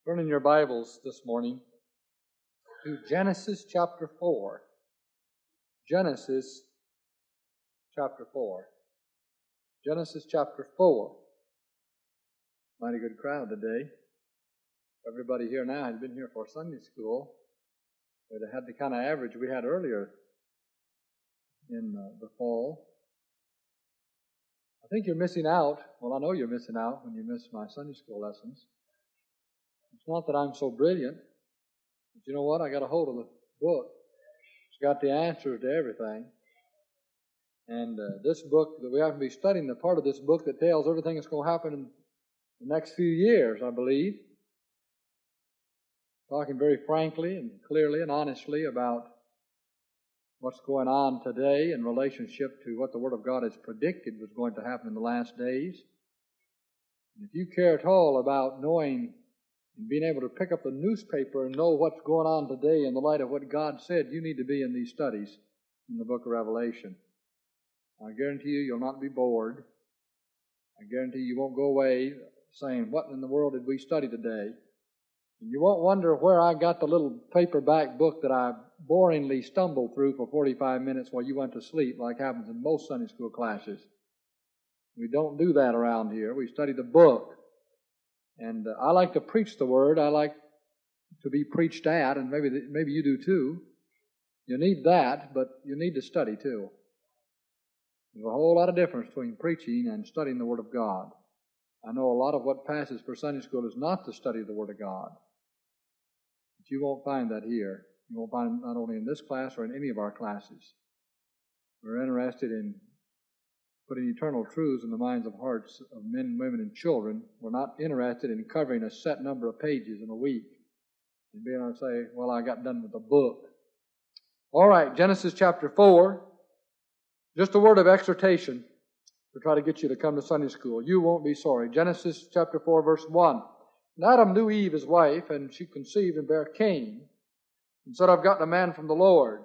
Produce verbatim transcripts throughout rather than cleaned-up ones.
Turn in your Bibles this morning to Genesis chapter four. Genesis chapter four. Genesis chapter four. Mighty good crowd today. Everybody here now has been here for Sunday school. They'd have had the kind of average we had earlier in uh, the fall. I think you're missing out. Well, I know you're missing out when you miss my Sunday school lessons. It's not that I'm so brilliant, but you know what? I got a hold of the book. It's got the answers to everything. And uh, this book that we have to be studying, the part of this book that tells everything that's going to happen in the next few years, I believe. Talking very frankly and clearly and honestly about what's going on today in relationship to what the Word of God has predicted was going to happen in the last days. And if you care at all about knowing and being able to pick up the newspaper and know what's going on today in the light of what God said, you need to be in these studies in the book of Revelation. I guarantee you, you'll not be bored. I guarantee you won't go away saying, what in the world did we study today? And you won't wonder where I got the little paperback book that I boringly stumbled through for forty-five minutes while you went to sleep, like happens in most Sunday school classes. We don't do that around here. We study the book. And uh, I like to preach the Word. I like to be preached at, and maybe maybe you do too. You need that, but you need to study too. There's a whole lot of difference between preaching and studying the Word of God. I know a lot of what passes for Sunday school is not to study the Word of God. But you won't find that here. You won't find it not only in this class or in any of our classes. We're interested in putting eternal truths in the minds of hearts of men, women, and children. We're not interested in covering a set number of pages in a week and being able to say, well, I got done with the book. All right, Genesis chapter four. Just a word of exhortation to try to get you to come to Sunday school. You won't be sorry. Genesis chapter four, verse one. And Adam knew Eve, his wife, and she conceived and bare Cain, and said, I've gotten a man from the Lord.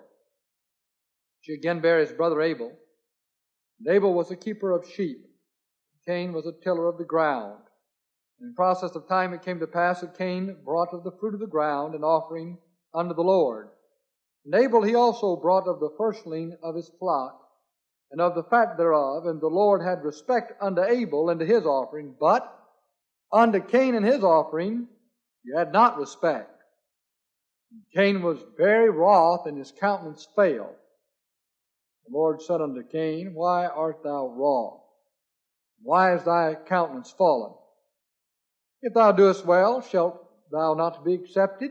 She again bare his brother Abel. And Abel was a keeper of sheep. Cain was a tiller of the ground. And in process of time it came to pass that Cain brought of the fruit of the ground an offering unto the Lord. And Abel he also brought of the firstling of his flock, and of the fat thereof. And the Lord had respect unto Abel and to his offering, but unto Cain and his offering he had not respect. And Cain was very wroth, and his countenance failed. The Lord said unto Cain, why art thou wroth? Why is thy countenance fallen? If thou doest well, shalt thou not be accepted?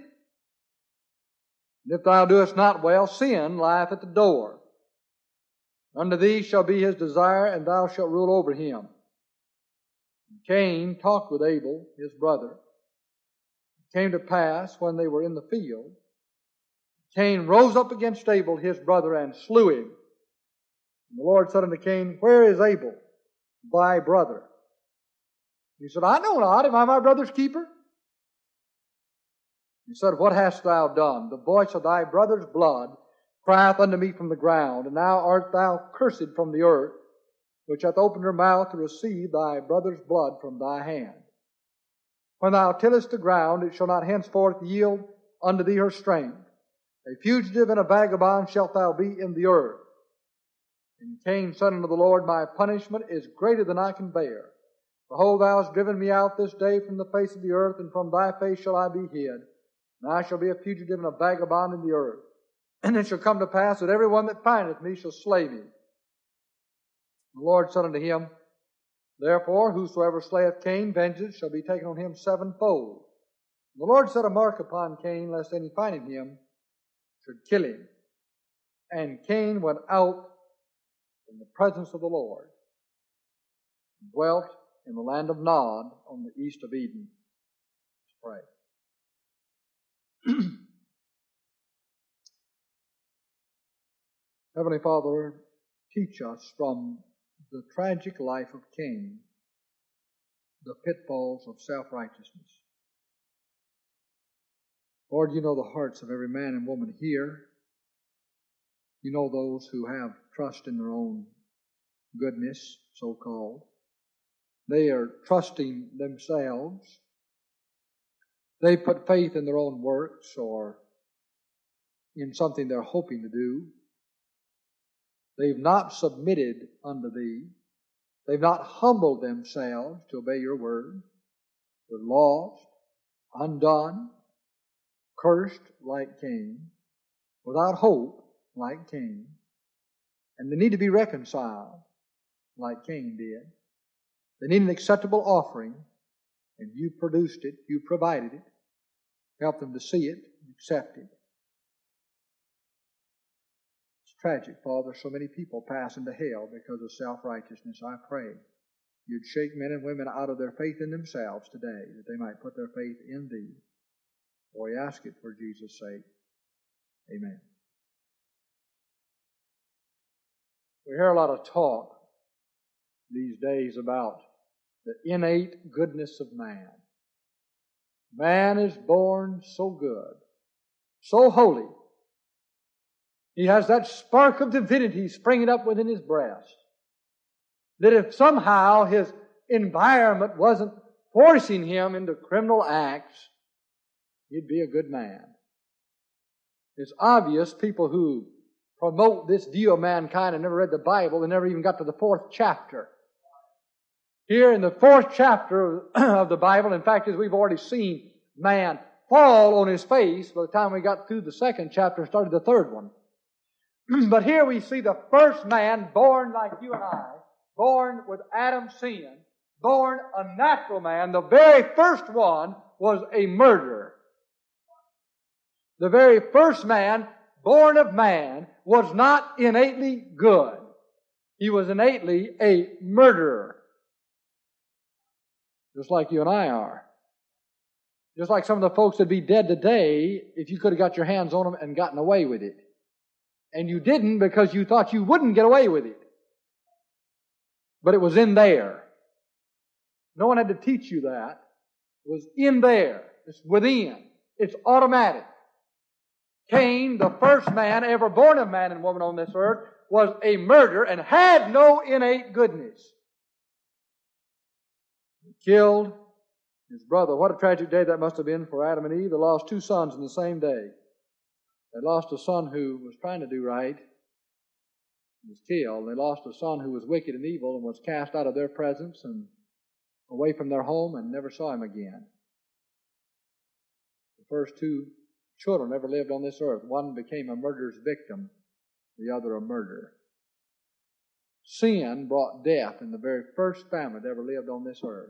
And if thou doest not well, sin lieth at the door. Unto thee shall be his desire, and thou shalt rule over him. And Cain talked with Abel, his brother. It came to pass, when they were in the field, Cain rose up against Abel, his brother, and slew him. And the Lord said unto Cain, where is Abel, thy brother? He said, I know not. Am I my brother's keeper? He said, what hast thou done? The voice of thy brother's blood crieth unto me from the ground, and now art thou cursed from the earth, which hath opened her mouth to receive thy brother's blood from thy hand. When thou tillest the ground, it shall not henceforth yield unto thee her strength. A fugitive and a vagabond shalt thou be in the earth. And Cain said unto the Lord, my punishment is greater than I can bear. Behold, thou hast driven me out this day from the face of the earth, and from thy face shall I be hid. And I shall be a fugitive and a vagabond in the earth. And it shall come to pass that every one that findeth me shall slay me. The Lord said unto him, therefore, whosoever slayeth Cain, vengeance shall be taken on him sevenfold. And the Lord set a mark upon Cain, lest any finding him should kill him. And Cain went out in the presence of the Lord, and dwelt in the land of Nod on the east of Eden. Let's pray. Heavenly Father, teach us from the tragic life of Cain the pitfalls of self-righteousness. Lord, you know the hearts of every man and woman here. You know those who have trust in their own goodness, so-called. They are trusting themselves They put faith in their own works or in something they're hoping to do. They've not submitted unto Thee. They've not humbled themselves to obey Your word. They're lost, undone, cursed like Cain, without hope like Cain. And they need to be reconciled like Cain did. They need an acceptable offering, and You produced it, You provided it. Help them to see it and accept it. It's tragic, Father, so many people pass into hell because of self-righteousness. I pray You'd shake men and women out of their faith in themselves today, that they might put their faith in Thee. For we ask it for Jesus' sake. Amen. We hear a lot of talk these days about the innate goodness of man. Man is born so good, so holy. He has that spark of divinity springing up within his breast, that if somehow his environment wasn't forcing him into criminal acts, he'd be a good man. It's obvious people who promote this view of mankind have never read the Bible. They never even got to the fourth chapter. Here in the fourth chapter of the Bible, in fact, as we've already seen man fall on his face by the time we got through the second chapter and started the third one. But here we see the first man born like you and I, born with Adam's sin, born a natural man. The very first one was a murderer. The very first man born of man was not innately good. He was innately a murderer. Just like you and I are. Just like some of the folks that'd be dead today if you could have got your hands on them and gotten away with it. And you didn't because you thought you wouldn't get away with it. But it was in there. No one had to teach you that. It was in there. It's within. It's automatic. Cain, the first man ever born of man and woman on this earth, was a murderer and had no innate goodness. He killed his brother. What a tragic day that must have been for Adam and Eve. They lost two sons in the same day. They lost a son who was trying to do right, was killed. They lost a son who was wicked and evil and was cast out of their presence and away from their home and never saw him again. The first two children ever lived on this earth. One became a murderer's victim, the other a murderer. Sin brought death in the very first family that ever lived on this earth.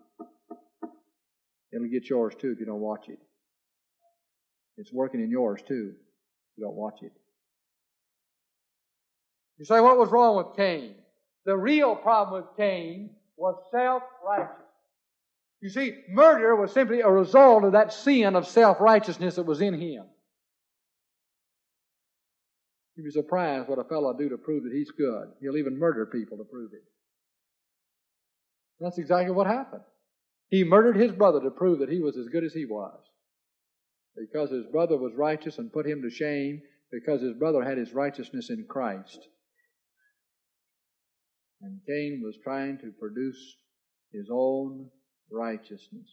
It'll get yours too if you don't watch it. It's working in yours too if you don't watch it. You say, what was wrong with Cain? The real problem with Cain was self-righteousness. You see, murder was simply a result of that sin of self-righteousness that was in him. You'd be surprised what a fellow will do to prove that he's good. He'll even murder people to prove it. That's exactly what happened. He murdered his brother to prove that he was as good as he was. Because his brother was righteous and put him to shame, because his brother had his righteousness in Christ. And Cain was trying to produce his own righteousness.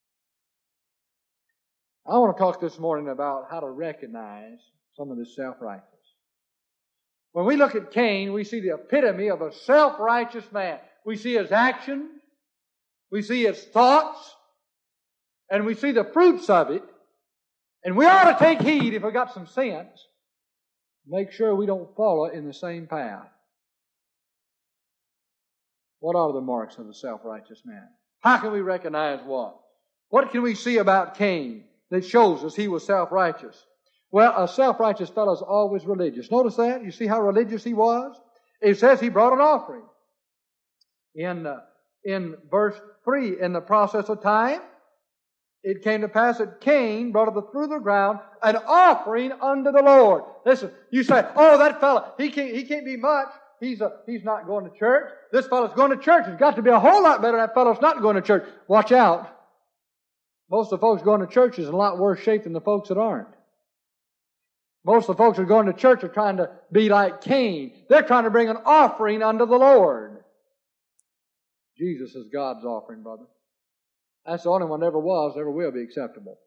I want to talk this morning about how to recognize some of this self-righteous. When we look at Cain, we see the epitome of a self-righteous man. We see his actions, we see his thoughts, and we see the fruits of it. And we ought to take heed, if we've got some sense, make sure we don't follow in the same path. What are the marks of a self-righteous man? How can we recognize what? What can we see about Cain that shows us he was self-righteous? Well, a self-righteous fellow is always religious. Notice that? You see how religious he was? It says he brought an offering. In, uh, in verse three, in the process of time, it came to pass that Cain brought of the fruit of the ground an offering unto the Lord. Listen, you say, oh, that fellow, he can't, he can't be much. He's a, he's not going to church. This fellow's going to church. It's got to be a whole lot better than that fellow's not going to church. Watch out. Most of the folks going to church is in a lot worse shape than the folks that aren't. Most of the folks that are going to church are trying to be like Cain. They're trying to bring an offering unto the Lord. Jesus is God's offering, brother. That's the only one that ever was, ever will be acceptable.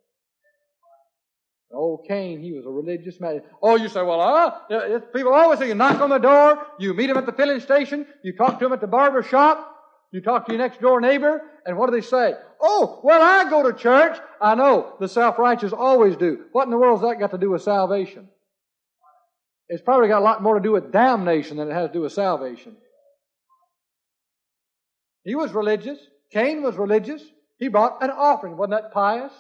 Old Cain, he was a religious man. Oh, you say, well, uh, people always say you knock on the door, you meet him at the filling station, you talk to him at the barber shop, you talk to your next door neighbor, and what do they say? Oh, well, I go to church. I know, the self-righteous always do. What in the world has that got to do with salvation? It's probably got a lot more to do with damnation than it has to do with salvation. He was religious. Cain was religious. He brought an offering. Wasn't that pious?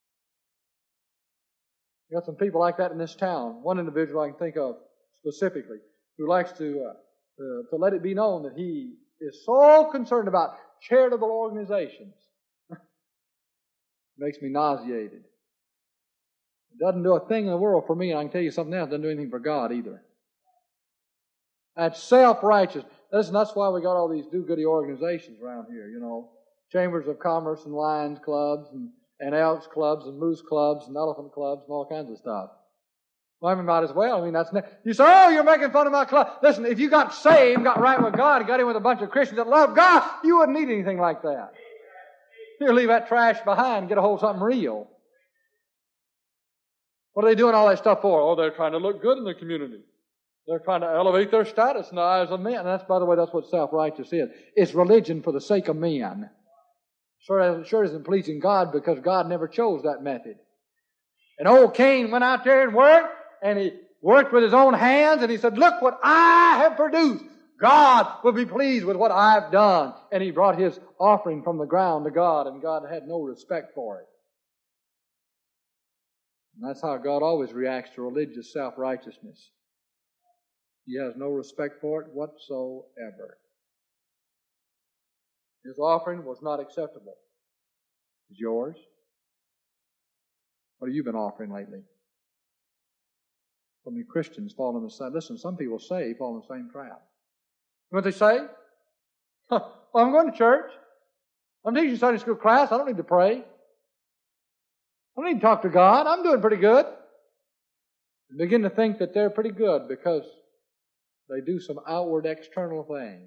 You got some people like that in this town. One individual I can think of specifically who likes to, uh, to, to let it be known that he is so concerned about charitable organizations. Makes me nauseated. It doesn't do a thing in the world for me, and I can tell you something else, it doesn't do anything for God either. That's self-righteous. Listen, that's why we got all these do-goody organizations around here, you know. Chambers of Commerce and Lions Clubs and, and Elks Clubs and Moose Clubs and Elephant Clubs and all kinds of stuff. Well, I mean, might as well. I mean, that's... Ne- you say, oh, you're making fun of my club. Listen, if you got saved, got right with God, and got in with a bunch of Christians that love God, you wouldn't need anything like that. You leave that trash behind and get a hold of something real. What are they doing all that stuff for? Oh, they're trying to look good in the community. They're trying to elevate their status in the eyes of men. And that's, by the way, that's what self-righteous is. It's religion for the sake of men. Sure, sure isn't pleasing God because God never chose that method. And old Cain went out there and worked, and he worked with his own hands, and he said, look what I have produced. God will be pleased with what I've done. And he brought his offering from the ground to God, and God had no respect for it. And that's how God always reacts to religious self-righteousness. He has no respect for it whatsoever. His offering was not acceptable. Is yours? What have you been offering lately? So many Christians fall in the same... Listen, some people say fall in the same trap. You know what they say? Huh, well, I'm going to church. I'm teaching Sunday school class. I don't need to pray. I don't need to talk to God. I'm doing pretty good. And begin to think that they're pretty good because they do some outward external things.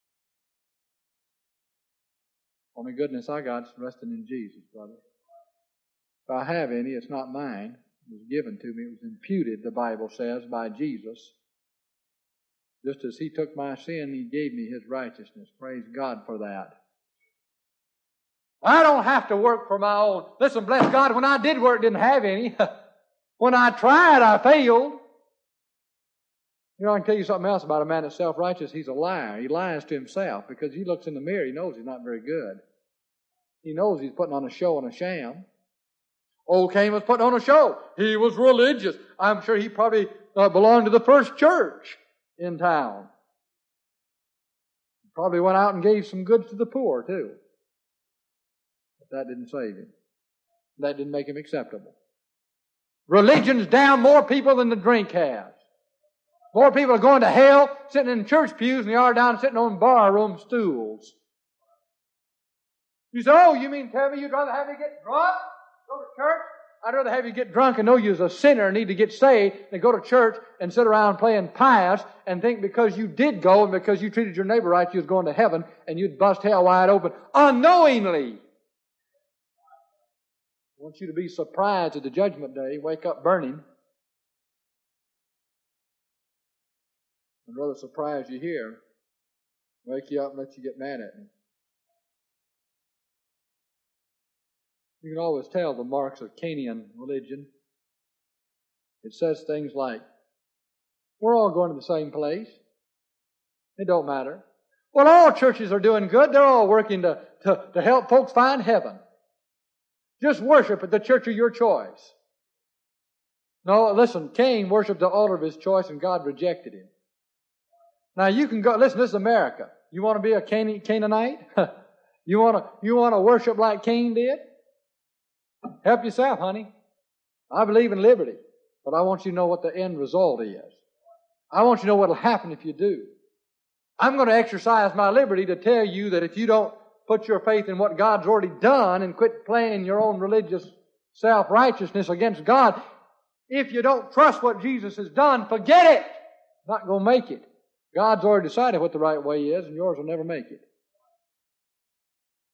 Only goodness I got is resting in Jesus, brother. If I have any, it's not mine. It was given to me. It was imputed, the Bible says, by Jesus. Just as He took my sin, He gave me His righteousness. Praise God for that. I don't have to work for my own. Listen, bless God, when I did work, didn't have any. When I tried, I failed. You know, I can tell you something else about a man that's self-righteous. He's a liar. He lies to himself because he looks in the mirror. He knows he's not very good. He knows he's putting on a show and a sham. Old Cain was putting on a show. He was religious. I'm sure he probably uh, belonged to the first church in town. He probably went out and gave some goods to the poor, too. But that didn't save him. That didn't make him acceptable. Religion's down more people than the drink has. More people are going to hell sitting in church pews than they are down sitting on barroom stools. You say, oh, you mean tell me you'd rather have me get drunk, go to church? I'd rather have you get drunk and know you're a sinner and need to get saved than go to church and sit around playing pious and think because you did go and because you treated your neighbor right, you was going to heaven and you'd bust hell wide open unknowingly. I want you to be surprised at the judgment day, wake up burning. I'd rather surprise you here, wake you up and let you get mad at me. You can always tell the marks of Canaanite religion. It says things like, we're all going to the same place. It don't matter. Well, all churches are doing good. They're all working to, to, to help folks find heaven. Just worship at the church of your choice. No, listen, Cain worshiped the altar of his choice and God rejected him. Now you can go, listen, this is America. You want to be a Can- Canaanite? you want to, you want to worship like Cain did? Help yourself, honey. I believe in liberty, but I want you to know what the end result is. I want you to know what will happen if you do. I'm going to exercise my liberty to tell you that if you don't put your faith in what God's already done and quit playing your own religious self-righteousness against God, if you don't trust what Jesus has done, forget it. Not going to make it. God's already decided what the right way is, and yours will never make it.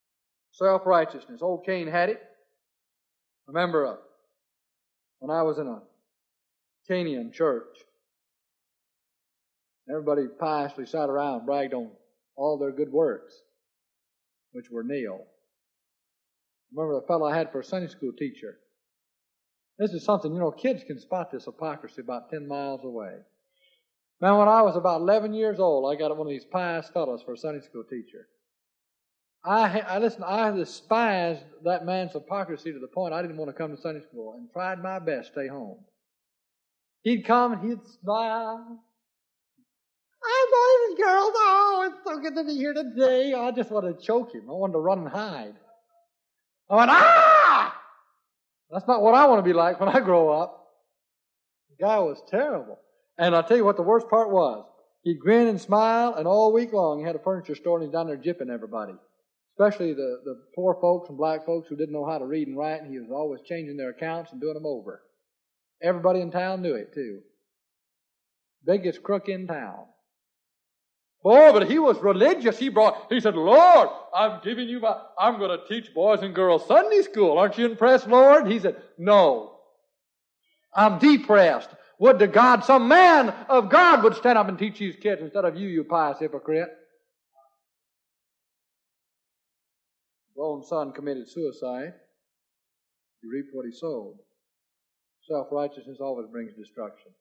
Self-righteousness. Old Cain had it. Remember uh, when I was in a Canaanian church, everybody piously sat around and bragged on all their good works, which were nil. Remember the fellow I had for a Sunday school teacher. This is something, you know, kids can spot this hypocrisy about ten miles away. Now, when I was about eleven years old, I got one of these pious fellows for a Sunday school teacher. I, I listen, I despised that man's hypocrisy to the point I didn't want to come to Sunday school and tried my best to stay home. He'd come and he'd smile. Hi, boys and girls. Oh, it's so good to be here today. I just wanted to choke him. I wanted to run and hide. I went, ah! That's not what I want to be like when I grow up. The guy was terrible. And I'll tell you what the worst part was. He'd grin and smile, and all week long he had a furniture store and he's down there jipping everybody. Especially the, the poor folks and black folks who didn't know how to read and write, and he was always changing their accounts and doing them over. Everybody in town knew it, too. Biggest crook in town. Boy, but he was religious. He brought, he said, Lord, I'm giving you my, I'm going to teach boys and girls Sunday school. Aren't you impressed, Lord? He said, no. I'm depressed. Would to God some man of God would stand up and teach these kids instead of you, you pious hypocrite. His own son committed suicide. He reaped what he sowed. Self-righteousness always brings destruction.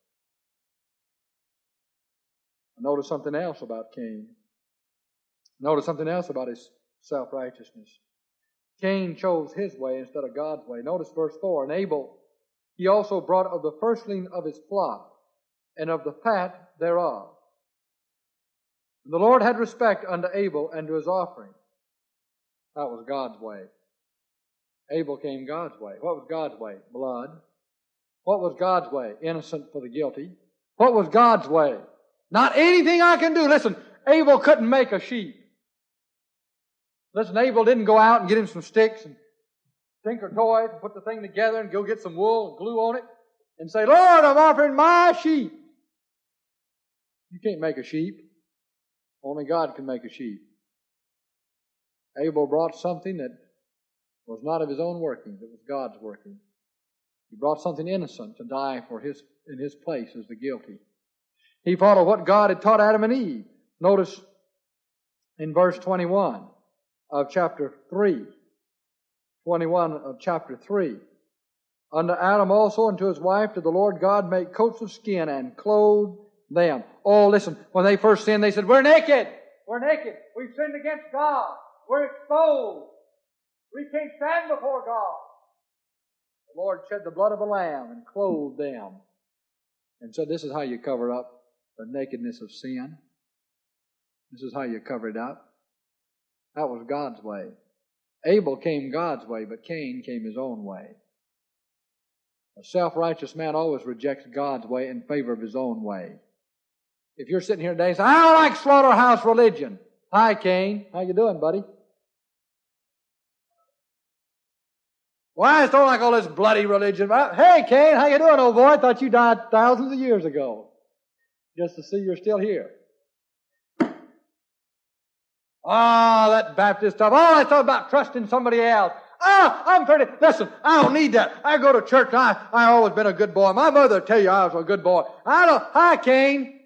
Notice something else about Cain. Notice something else about his self-righteousness. Cain chose his way instead of God's way. Notice verse four. And Abel, he also brought of the firstling of his flock, and of the fat thereof. And the Lord had respect unto Abel and to his offering. That was God's way. Abel came God's way. What was God's way? Blood. What was God's way? Innocent for the guilty. What was God's way? Not anything I can do. Listen, Abel couldn't make a sheep. Listen, Abel didn't go out and get him some sticks and tinker toys and put the thing together and go get some wool and glue on it and say, Lord, I'm offering my sheep. You can't make a sheep. Only God can make a sheep. Abel brought something that was not of his own workings. It was God's working. He brought something innocent to die for his in his place as the guilty. He followed what God had taught Adam and Eve. Notice in verse twenty-one of chapter three. twenty-one of chapter three. Unto Adam also and to his wife did the Lord God make coats of skin and clothe them. Oh, listen, when they first sinned, they said, we're naked. We're naked. We've sinned against God. We're exposed. We can't stand before God. The Lord shed the blood of a lamb and clothed them. And so this is how you cover up the nakedness of sin. This is how you cover it up. That was God's way. Abel came God's way, but Cain came his own way. A self-righteous man always rejects God's way in favor of his own way. If you're sitting here today and say, I don't like slaughterhouse religion. Hi, Cain. How you doing, buddy? Well, I just don't like all this bloody religion. Hey, Cain, how you doing, old boy? I thought you died thousands of years ago. Just to see you're still here. Ah, oh, that Baptist stuff. Oh, I thought about trusting somebody else. Ah, oh, I'm pretty. Listen, I don't need that. I go to church and I, I've always been a good boy. My mother will tell you I was a good boy. I don't. Hi, Cain.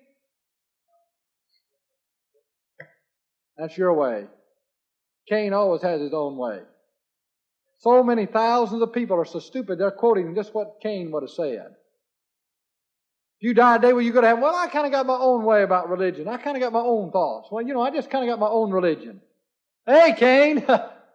That's your way. Cain always has his own way. So many thousands of people are so stupid, they're quoting just what Cain would have said. If you die today, well, you're going to have, well, I kind of got my own way about religion. I kind of got my own thoughts. Well, you know, I just kind of got my own religion. Hey, Cain.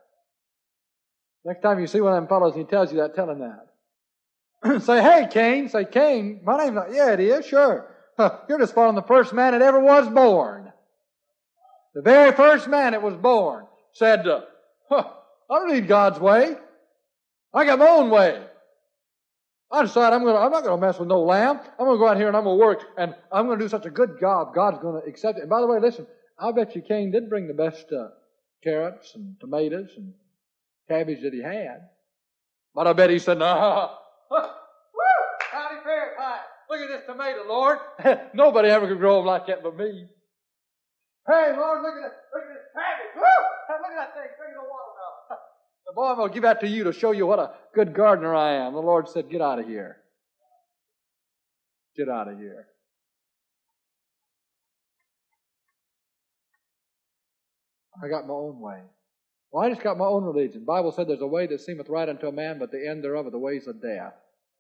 Next time you see one of them fellows and he tells you that, tell him that. Say, hey, Cain. Say, Cain, my name's not, yeah, it is, sure. You're just following the first man that ever was born. The very first man that was born said, uh, huh, I don't need God's way. I got my own way. I decide I'm going to, I'm not going to mess with no lamb. I'm going to go out here and I'm going to work and I'm going to do such a good job. God's going to accept it. And by the way, listen, I bet you Cain did bring the best uh, carrots and tomatoes and cabbage that he had. But I bet he said, no. Woo! Howdy fair pie. Look at this tomato, Lord. Nobody ever could grow them like that but me. Hey, Lord, look at this, look at this cabbage. Woo! Look at that thing. Look at the watermelon. Boy, I'm going to give that to you to show you what a good gardener I am. The Lord said, get out of here. Get out of here. I got my own way. Well, I just got my own religion. The Bible said there's a way that seemeth right unto a man, but the end thereof are the ways of death.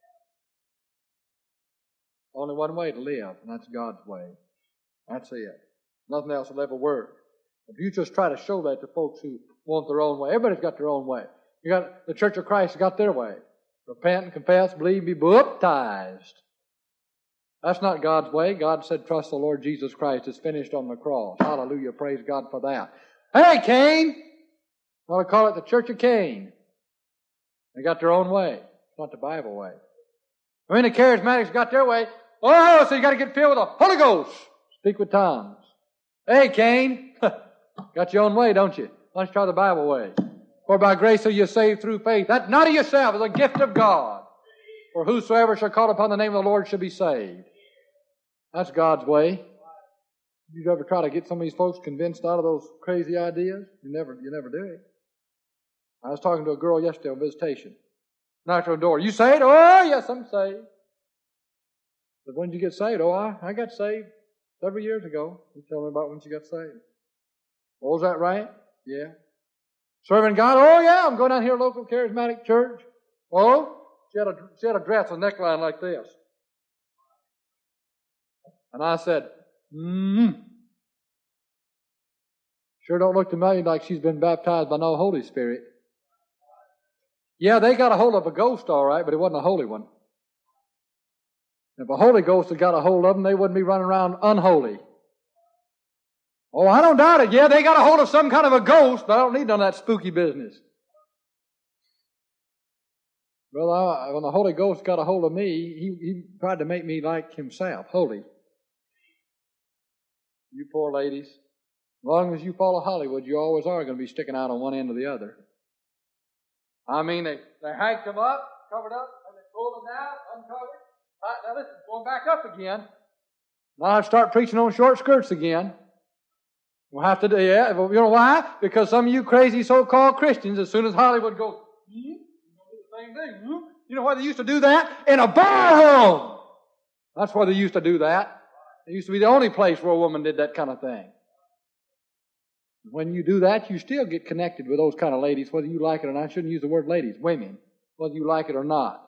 Only one way to live, and that's God's way. That's it. Nothing else will ever work. If you just try to show that to folks who want their own way, everybody's got their own way. You got the Church of Christ has got their way. Repent and confess, believe, be baptized. That's not God's way. God said, trust the Lord Jesus Christ. It's finished on the cross. Hallelujah. Praise God for that. Hey, Cain! I want to call it the Church of Cain. They got their own way. It's not the Bible way. I mean, the charismatics got their way. Oh, so you got to get filled with the Holy Ghost. Speak with tongues. Hey, Cain! Got your own way, don't you? Why don't you try the Bible way? For by grace are you saved through faith. That not of yourself is a gift of God. For whosoever shall call upon the name of the Lord shall be saved. That's God's way. You ever try to get some of these folks convinced out of those crazy ideas? You never, you never do it. I was talking to a girl yesterday on visitation. Knocked on the door. You saved? Oh, yes, I'm saved. But when did you get saved? Oh, I, I got saved several years ago. You tell me about when you got saved. Oh, is that right? Yeah. Serving God? Oh, yeah, I'm going down here to a local charismatic church. Oh, she had a, she had a dress, a neckline like this. And I said, hmm. Sure don't look to me like she's been baptized by no Holy Spirit. Yeah, they got a hold of a ghost, all right, but it wasn't a holy one. If a Holy Ghost had got a hold of them, they wouldn't be running around unholy. Oh, I don't doubt it. Yeah, they got a hold of some kind of a ghost, but I don't need none of that spooky business. Well, I, when the Holy Ghost got a hold of me, he, he tried to make me like himself, holy. You poor ladies. As long as you follow Hollywood, you always are going to be sticking out on one end or the other. I mean, they, they hiked them up, covered up, and they pulled them down, uncovered. Right, now listen, going back up again. Now I start preaching on short skirts again. We'll have to do that. You know why? Because some of you crazy so-called Christians, as soon as Hollywood goes, hmm, you do the same thing. Hmm? You know why they used to do that? In a bar home. That's why they used to do that. It used to be the only place where a woman did that kind of thing. When you do that, you still get connected with those kind of ladies, whether you like it or not. I shouldn't use the word ladies, women, whether you like it or not.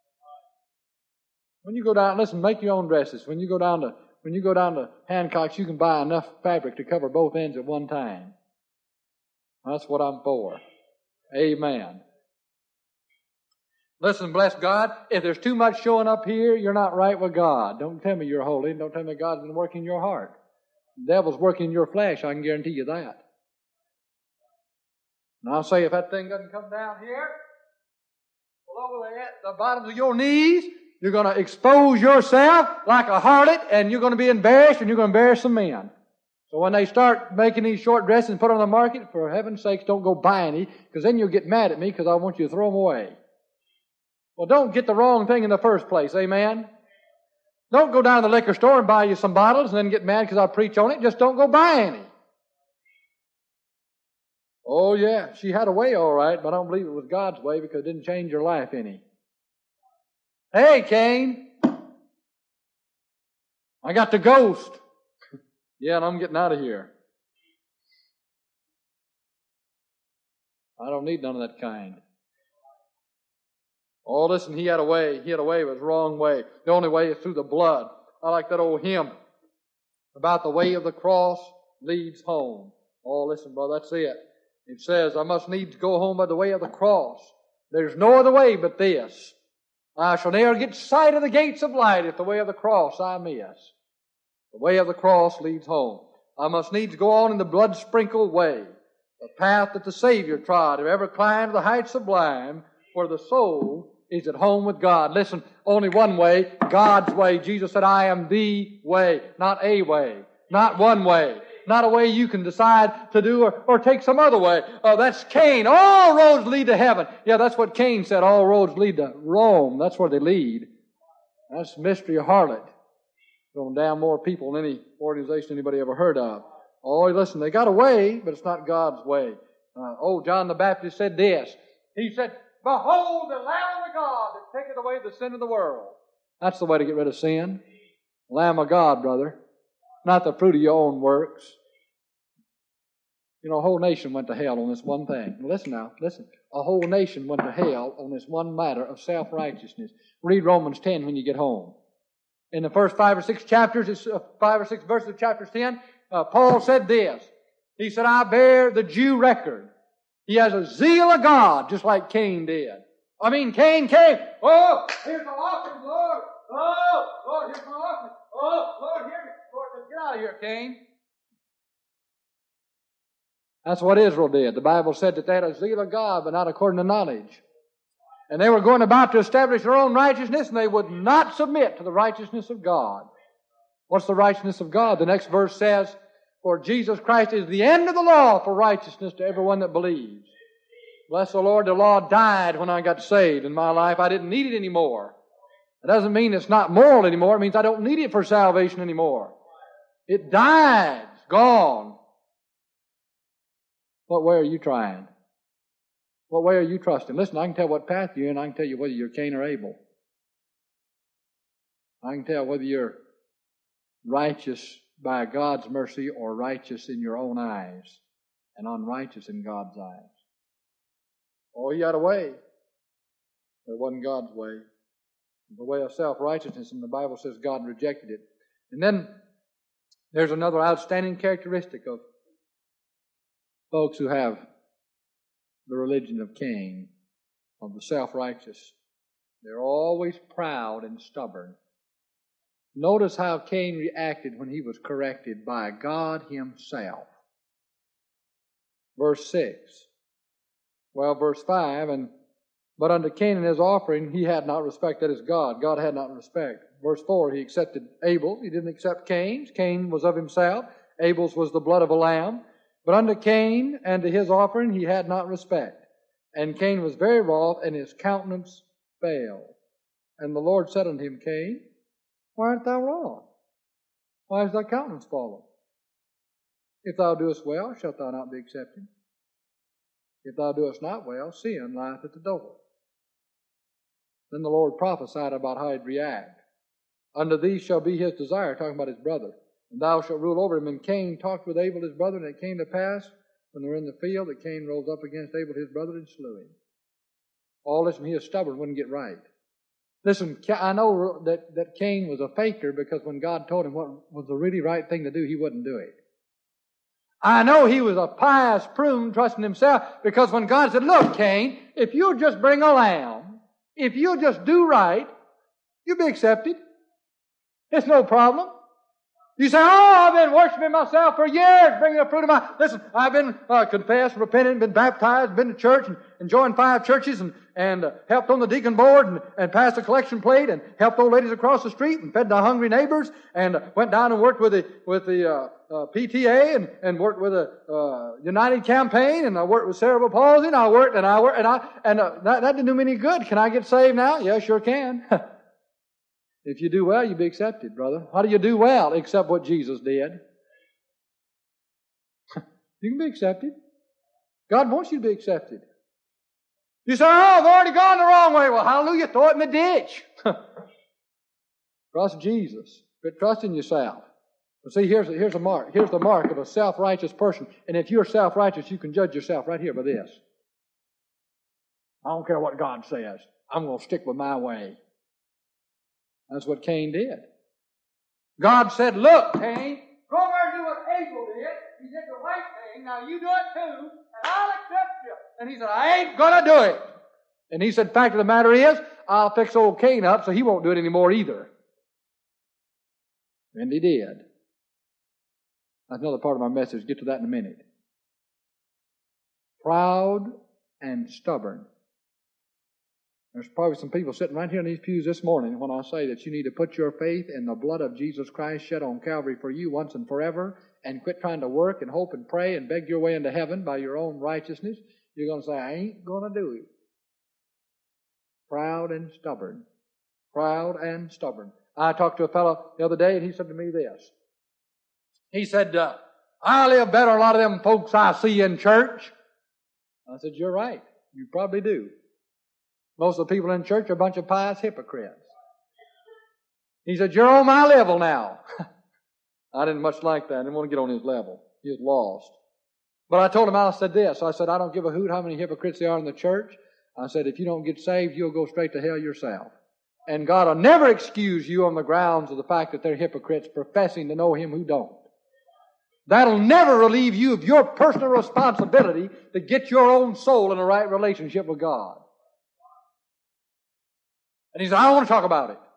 When you go down, listen, make your own dresses. When you go down to when you go down to Hancock's, you can buy enough fabric to cover both ends at one time. That's what I'm for. Amen. Listen, bless God, if there's too much showing up here, you're not right with God. Don't tell me you're holy. Don't tell me God's been working your heart. The devil's working in your flesh, I can guarantee you that. And I'll say if that thing doesn't come down here, below the, the bottoms of your knees, you're going to expose yourself like a harlot, and you're going to be embarrassed, and you're going to embarrass some men. So when they start making these short dresses and put them on the market, for heaven's sakes, don't go buy any, because then you'll get mad at me because I want you to throw them away. Well, don't get the wrong thing in the first place, amen? Don't go down to the liquor store and buy you some bottles and then get mad because I preach on it. Just don't go buy any. Oh, yeah, she had a way all right, but I don't believe it was God's way because it didn't change her life any. Hey, Cain, I got the ghost. Yeah, and I'm getting out of here. I don't need none of that kind. Oh, listen, he had a way. He had a way. It was the wrong way. The only way is through the blood. I like that old hymn about the way of the cross leads home. Oh, listen, brother, that's it. It says, I must needs go home by the way of the cross. There's no other way but this. I shall ne'er get sight of the gates of light if the way of the cross I miss. The way of the cross leads home. I must needs go on in the blood-sprinkled way, the path that the Savior trod, who ever climbed the heights sublime, where the soul is at home with God. Listen, only one way, God's way. Jesus said, I am the way, not a way, not one way, not a way you can decide to do or, or take some other way. Oh, that's Cain. All roads lead to heaven. Yeah, that's what Cain said. All roads lead to Rome. That's where they lead. That's mystery harlot. Going down more people than any organization anybody ever heard of. Oh, listen, they got a way, but it's not God's way. Uh, oh, John the Baptist said this. He said, behold the Lamb of God that taketh away the sin of the world. That's the way to get rid of sin. Lamb of God, brother. Not the fruit of your own works. You know, a whole nation went to hell on this one thing. Now listen now, listen. A whole nation went to hell on this one matter of self-righteousness. Read Romans ten when you get home. In the first five or six chapters, it's uh, five or six verses of chapter ten, uh, Paul said this. He said, I bear the Jew record. He has a zeal of God, just like Cain did. I mean, Cain came. Oh, here's my offering, Lord. Oh, Lord, here's my offering. Oh, Lord, hear me. Lord said, get out of here, Cain. That's what Israel did. The Bible said that they had a zeal of God, but not according to knowledge. And they were going about to establish their own righteousness, and they would not submit to the righteousness of God. What's the righteousness of God? The next verse says, for Jesus Christ is the end of the law for righteousness to everyone that believes. Bless the Lord, the law died when I got saved in my life. I didn't need it anymore. It doesn't mean it's not moral anymore. It means I don't need it for salvation anymore. It died. It's gone. What way are you trying? What way are you trusting? Listen, I can tell what path you're in. I can tell you whether you're Cain or Abel. I can tell whether you're righteous by God's mercy or righteous in your own eyes and unrighteous in God's eyes. Oh, he had a way. But it wasn't God's way. The way of self-righteousness, and the Bible says God rejected it. And then there's another outstanding characteristic of folks who have the religion of Cain, of the self-righteous. They're always proud and stubborn. Notice how Cain reacted when he was corrected by God himself. Verse six. Well, verse five, and but unto Cain and his offering he had not respect. That is God. God had not respect. Verse four, he accepted Abel. He didn't accept Cain's. Cain was of himself. Abel's was the blood of a lamb. But unto Cain and to his offering he had not respect. And Cain was very wroth, and his countenance failed. And the Lord said unto him, Cain, why art thou wroth? Why is thy countenance fallen? If thou doest well, shalt thou not be accepted? If thou doest not well, sin lieth at the door. Then the Lord prophesied about how he'd react. Unto thee shall be his desire, talking about his brother. And thou shalt rule over him. And Cain talked with Abel his brother, and it came to pass, when they were in the field, that Cain rose up against Abel his brother and slew him. Oh, listen, he is stubborn, wouldn't get right. Listen, I know that, that Cain was a faker, because when God told him what was the really right thing to do, he wouldn't do it. I know he was a pious prune, trusting himself, because when God said, look, Cain, if you'll just bring a lamb, if you'll just do right, you'll be accepted. It's no problem. You say, oh, I've been worshiping myself for years, bringing the fruit of my... Listen, I've been uh, confessed, repented, been baptized, been to church, and, and joined five churches, and, and uh, helped on the deacon board, and, and passed a collection plate, and helped old ladies across the street, and fed the hungry neighbors, and uh, went down and worked with the with the uh, uh, P T A, and, and worked with the uh, United Campaign, and I worked with cerebral palsy, and I worked, and I worked, and I... And uh, that, that didn't do me any good. Can I get saved now? Yeah, sure can. If you do well, you'll be accepted, brother. How do you do well except what Jesus did? You can be accepted. God wants you to be accepted. You say, oh, I've already gone the wrong way. Well, hallelujah, throw it in the ditch. Trust Jesus. Quit trusting yourself. But see, here's a, here's a mark. Here's the mark of a self-righteous person. And if you're self-righteous, you can judge yourself right here by this. I don't care what God says. I'm going to stick with my way. That's what Cain did. God said, look, Cain, go over and do what Abel did. He did the right thing. Now you do it too, and I'll accept you. And he said, I ain't going to do it. And he said, fact of the matter is, I'll fix old Cain up so he won't do it anymore either. And he did. That's another part of my message. Get to that in a minute. Proud and stubborn. There's probably some people sitting right here in these pews this morning when I say that you need to put your faith in the blood of Jesus Christ shed on Calvary for you once and forever, and quit trying to work and hope and pray and beg your way into heaven by your own righteousness. You're going to say, I ain't going to do it. Proud and stubborn. Proud and stubborn. I talked to a fellow the other day, and he said to me this. He said, uh, I live better than a lot of them folks I see in church. I said, you're right. You probably do. Most of the people in church are a bunch of pious hypocrites. He said, you're on my level now. I didn't much like that. I didn't want to get on his level. He was lost. But I told him, I said this. I said, I don't give a hoot how many hypocrites there are in the church. I said, if you don't get saved, you'll go straight to hell yourself. And God will never excuse you on the grounds of the fact that they're hypocrites professing to know Him who don't. That'll never relieve you of your personal responsibility to get your own soul in a right relationship with God. And he said, I don't want to talk about it.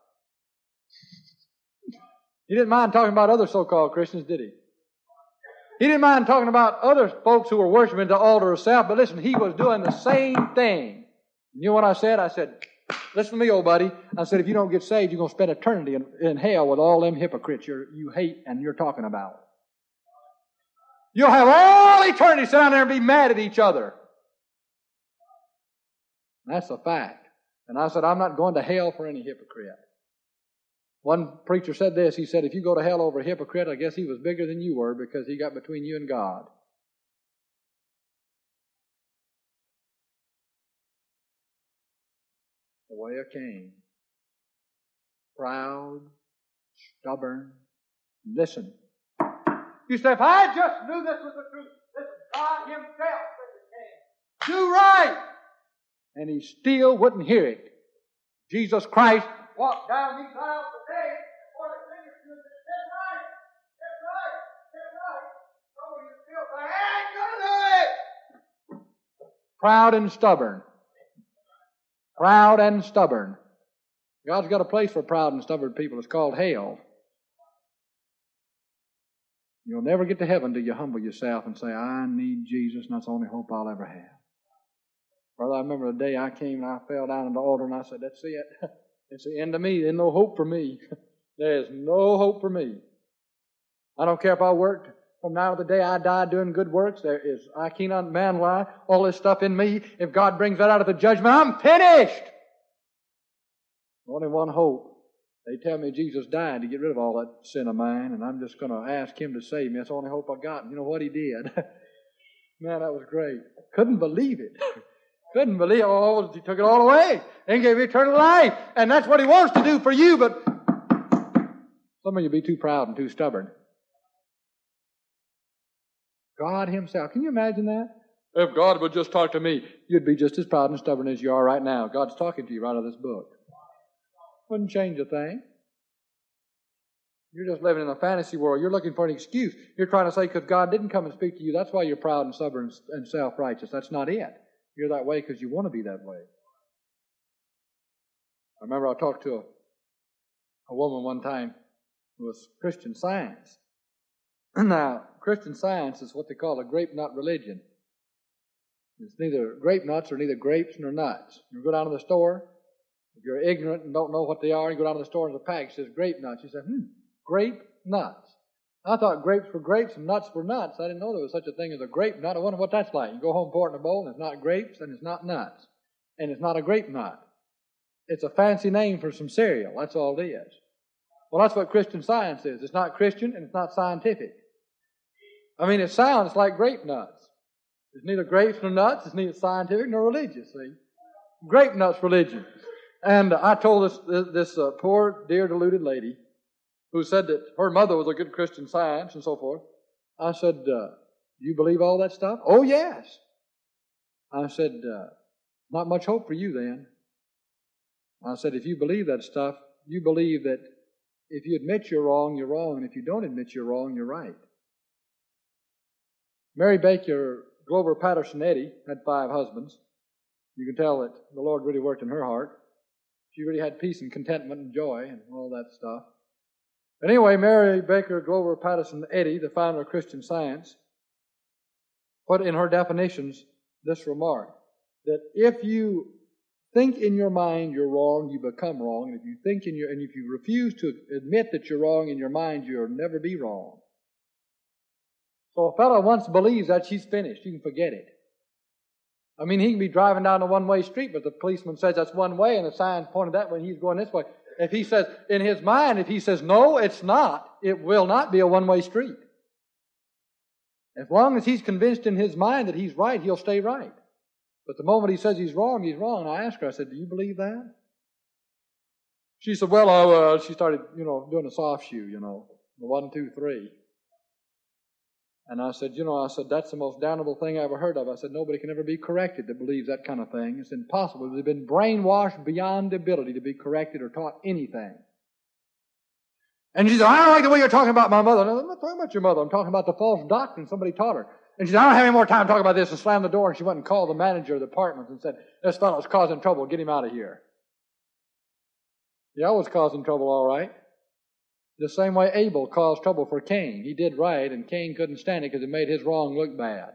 He didn't mind talking about other so-called Christians, did he? He didn't mind talking about other folks who were worshiping the altar of self, but listen, he was doing the same thing. You know what I said? I said, listen to me, old buddy. I said, if you don't get saved, you're going to spend eternity in, in hell with all them hypocrites you're, you hate and you're talking about. You'll have all eternity sit down there and be mad at each other. That's a fact. And I said, I'm not going to hell for any hypocrite. One preacher said this. He said, if you go to hell over a hypocrite, I guess he was bigger than you were because he got between you and God. The way of Cain. Proud, stubborn. Listen. You say, if I just knew this was the truth, this is God Himself said to Cain, do right. And he still wouldn't hear it. Jesus Christ walked down these aisles today, for the fingers to him, get right, get right, get right. Some of you still say, I ain't gonna do it. Proud and stubborn. Proud and stubborn. God's got a place for proud and stubborn people. It's called hell. You'll never get to heaven till you humble yourself and say, I need Jesus, and that's the only hope I'll ever have. Brother, I remember the day I came and I fell down on the altar and I said, that's it. It's the end of me. There's no hope for me. There's no hope for me. I don't care if I worked from now to the day I die doing good works. There is, I cannot man lie, all this stuff in me. If God brings that out of the judgment, I'm finished. Only one hope. They tell me Jesus died to get rid of all that sin of mine, and I'm just going to ask Him to save me. That's the only hope I got. And you know what He did? Man, that was great. Couldn't believe it. Couldn't believe, oh, He took it all away and gave you eternal life. And that's what He wants to do for you, but some of you be too proud and too stubborn. God Himself. Can you imagine that? If God would just talk to me, you'd be just as proud and stubborn as you are right now. God's talking to you right out of this book. Wouldn't change a thing. You're just living in a fantasy world. You're looking for an excuse. You're trying to say because God didn't come and speak to you, that's why you're proud and stubborn and self-righteous. That's not it. You're that way because you want to be that way. I remember I talked to a, a woman one time who was Christian Science. Now, Christian Science is what they call a grape nut religion. It's neither grape nuts or neither grapes nor nuts. You go down to the store. If you're ignorant and don't know what they are, you go down to the store and the package says grape nuts. You say, hmm, grape nuts. I thought grapes were grapes and nuts were nuts. I didn't know there was such a thing as a grape nut. I wonder what that's like. You go home, pour it in a bowl, and it's not grapes, and it's not nuts. And it's not a grape nut. It's a fancy name for some cereal. That's all it is. Well, that's what Christian Science is. It's not Christian, and it's not scientific. I mean, it sounds like grape nuts. It's neither grapes nor nuts. It's neither scientific nor religious, see? Grape nuts religion. And I told this, this uh, poor, dear, deluded lady who said that her mother was a good Christian Science and so forth. I said, uh, do you believe all that stuff? Oh, yes. I said, uh, not much hope for you then. I said, if you believe that stuff, you believe that if you admit you're wrong, you're wrong, and if you don't admit you're wrong, you're right. Mary Baker Glover Patterson Eddy had five husbands. You can tell that the Lord really worked in her heart. She really had peace and contentment and joy and all that stuff. But anyway, Mary Baker Glover Patterson Eddy, the founder of Christian Science, put in her definitions this remark, that if you think in your mind you're wrong, you become wrong. And if you think in your, and if you refuse to admit that you're wrong in your mind, you'll never be wrong. So a fellow once believes that, she's finished. You can forget it. I mean, he can be driving down a one-way street, but the policeman says that's one way, and the sign's pointed that way, and he's going this way. If he says, in his mind, if he says, no, it's not, it will not be a one-way street. As long as he's convinced in his mind that he's right, he'll stay right. But the moment he says he's wrong, he's wrong. And I asked her, I said, do you believe that? She said, well, uh, she started, you know, doing a soft shoe, you know, the one, two, three. And I said, you know, I said, that's the most damnable thing I ever heard of. I said, nobody can ever be corrected that believes that kind of thing. It's impossible. They've been brainwashed beyond the ability to be corrected or taught anything. And she said, I don't like the way you're talking about my mother. No, I'm not talking about your mother. I'm talking about the false doctrine somebody taught her. And she said, I don't have any more time to talk about this, and slammed the door, and she went and called the manager of the apartment and said, this fellow's causing trouble. Get him out of here. Yeah, I was causing trouble all right. The same way Abel caused trouble for Cain. He did right, and Cain couldn't stand it because it made his wrong look bad.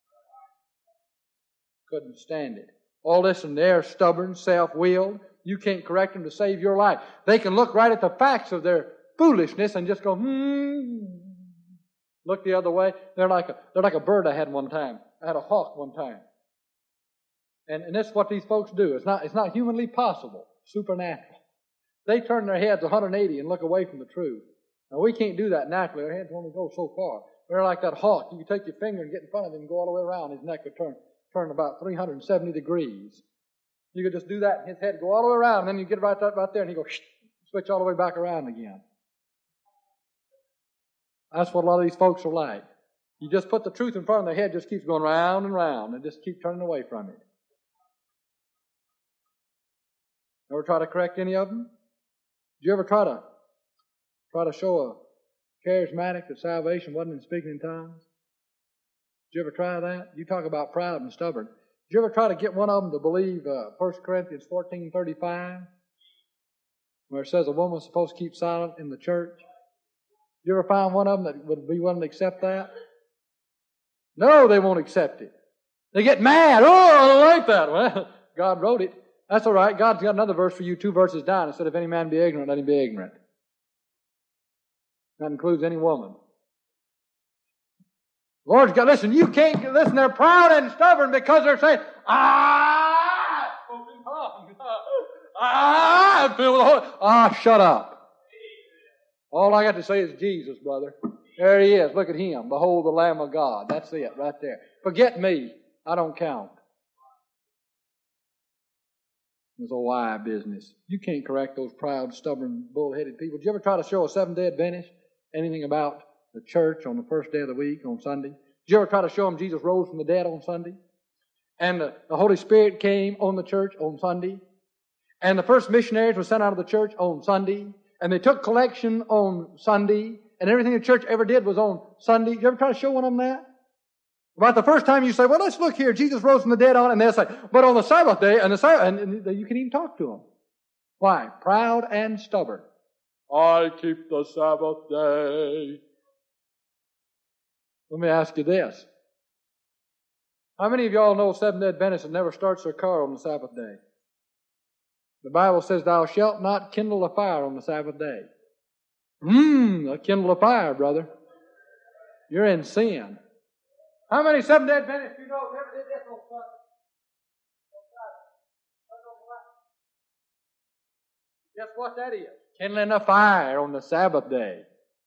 Couldn't stand it. All this, and they're stubborn, self-willed. You can't correct them to save your life. They can look right at the facts of their foolishness and just go, hmm. Look the other way. They're like a, they're like a bird I had one time. I had a hawk one time. And, and that's what these folks do. It's not, it's not humanly possible. Supernatural. They turn their heads one hundred eighty and look away from the truth. Now, we can't do that naturally. Our heads only go so far. They're like that hawk. You can take your finger and get in front of him and go all the way around. His neck would turn, turn about three hundred seventy degrees. You could just do that and his head go all the way around, and then you get right, right there and he go switch all the way back around again. That's what a lot of these folks are like. You just put the truth in front of their head, just keeps going round and round, and just keep turning away from it. Ever try to correct any of them? Did you ever try to try to show a charismatic that salvation wasn't in speaking in tongues? Did you ever try that? You talk about proud and stubborn. Did you ever try to get one of them to believe uh, First Corinthians fourteen thirty-five, where it says a woman's supposed to keep silent in the church? Did you ever find one of them that would be willing to accept that? No, they won't accept it. They get mad. Oh, I don't like that. Well, God wrote it. That's all right. God's got another verse for you, two verses down. It said, if any man be ignorant, let him be ignorant. That includes any woman. Lord's got, listen, you can't, listen, they're proud and stubborn because they're saying, ah, ah, I'm filled with the Holy, ah, shut up. All I got to say is Jesus, brother. There he is. Look at him. Behold the Lamb of God. That's it right there. Forget me. I don't count. It's a why business. You can't correct those proud, stubborn, bull-headed people. Did you ever try to show a Seventh-day Adventist anything about the church on the first day of the week, on Sunday? Did you ever try to show them Jesus rose from the dead on Sunday? And the, the Holy Spirit came on the church on Sunday? And the first missionaries were sent out of the church on Sunday? And they took collection on Sunday? And everything the church ever did was on Sunday? Did you ever try to show one of them that? About the first time you say, well, let's look here, Jesus rose from the dead on, and they'll say, but on the Sabbath day, and, the Sabbath, and, and you can even talk to them. Why? Proud and stubborn. I keep the Sabbath day. Let me ask you this. How many of y'all know Seventh-day Adventists that never starts their car on the Sabbath day? The Bible says, thou shalt not kindle a fire on the Sabbath day. Mmm, kindle a fire, brother. You're in sin. How many Seventh-day Adventists you know never did this on Sunday? Guess what that is? Kindling a fire on the Sabbath day.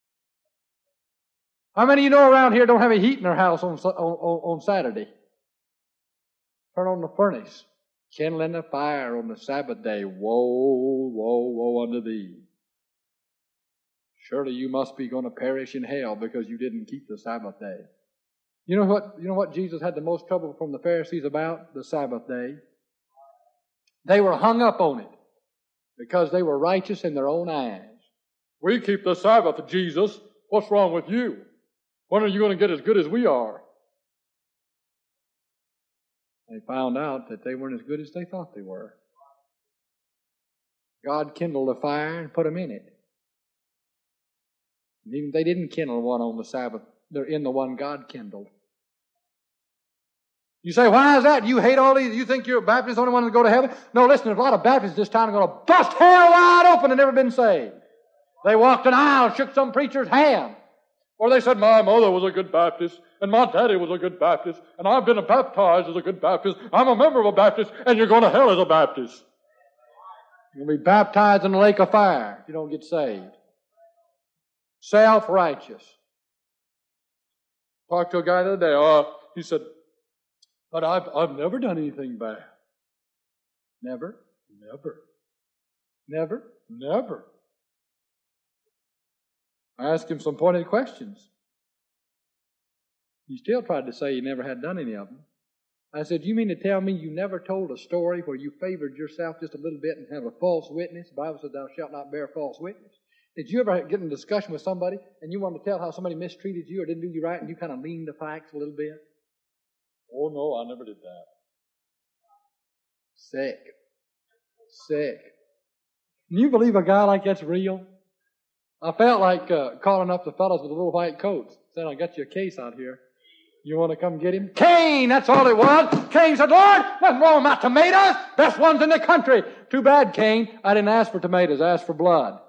How many of you know around here don't have a heat in their house on, on, on Saturday? Turn on the furnace. Kindling a fire on the Sabbath day. Woe, woe, woe unto thee. Surely you must be going to perish in hell because you didn't keep the Sabbath day. You know what, you know what Jesus had the most trouble from the Pharisees about? The Sabbath day. They were hung up on it because they were righteous in their own eyes. We keep the Sabbath, Jesus. What's wrong with you? When are you going to get as good as we are? They found out that they weren't as good as they thought they were. God kindled a fire and put them in it. And even if they didn't kindle one on the Sabbath, they're in the one God kindled. You say, why is that? You hate all these? You think you're a Baptist, the only one to go to heaven? No, listen, there's a lot of Baptists this time going to bust hell wide open and never been saved. They walked an aisle, shook some preacher's hand. Or they said, my mother was a good Baptist, and my daddy was a good Baptist, and I've been baptized as a good Baptist. I'm a member of a Baptist, and you're going to hell as a Baptist. You're going to be baptized in the lake of fire if you don't get saved. Self-righteous. Talked to a guy the other day. Uh, he said, But I've, I've never done anything bad. Never? Never. Never? Never. I asked him some pointed questions. He still tried to say he never had done any of them. I said, you mean to tell me you never told a story where you favored yourself just a little bit and have a false witness? The Bible says thou shalt not bear false witness. Did you ever get in a discussion with somebody and you wanted to tell how somebody mistreated you or didn't do you right and you kind of leaned the facts a little bit? Oh, no, I never did that. Sick. Sick. Can you believe a guy like that's real? I felt like uh, calling up the fellows with the little white coats. Said, I got you a case out here. You want to come get him? Cain, that's all it was. Cain said, Lord, nothing wrong with my tomatoes. Best ones in the country. Too bad, Cain. I didn't ask for tomatoes. I asked for blood.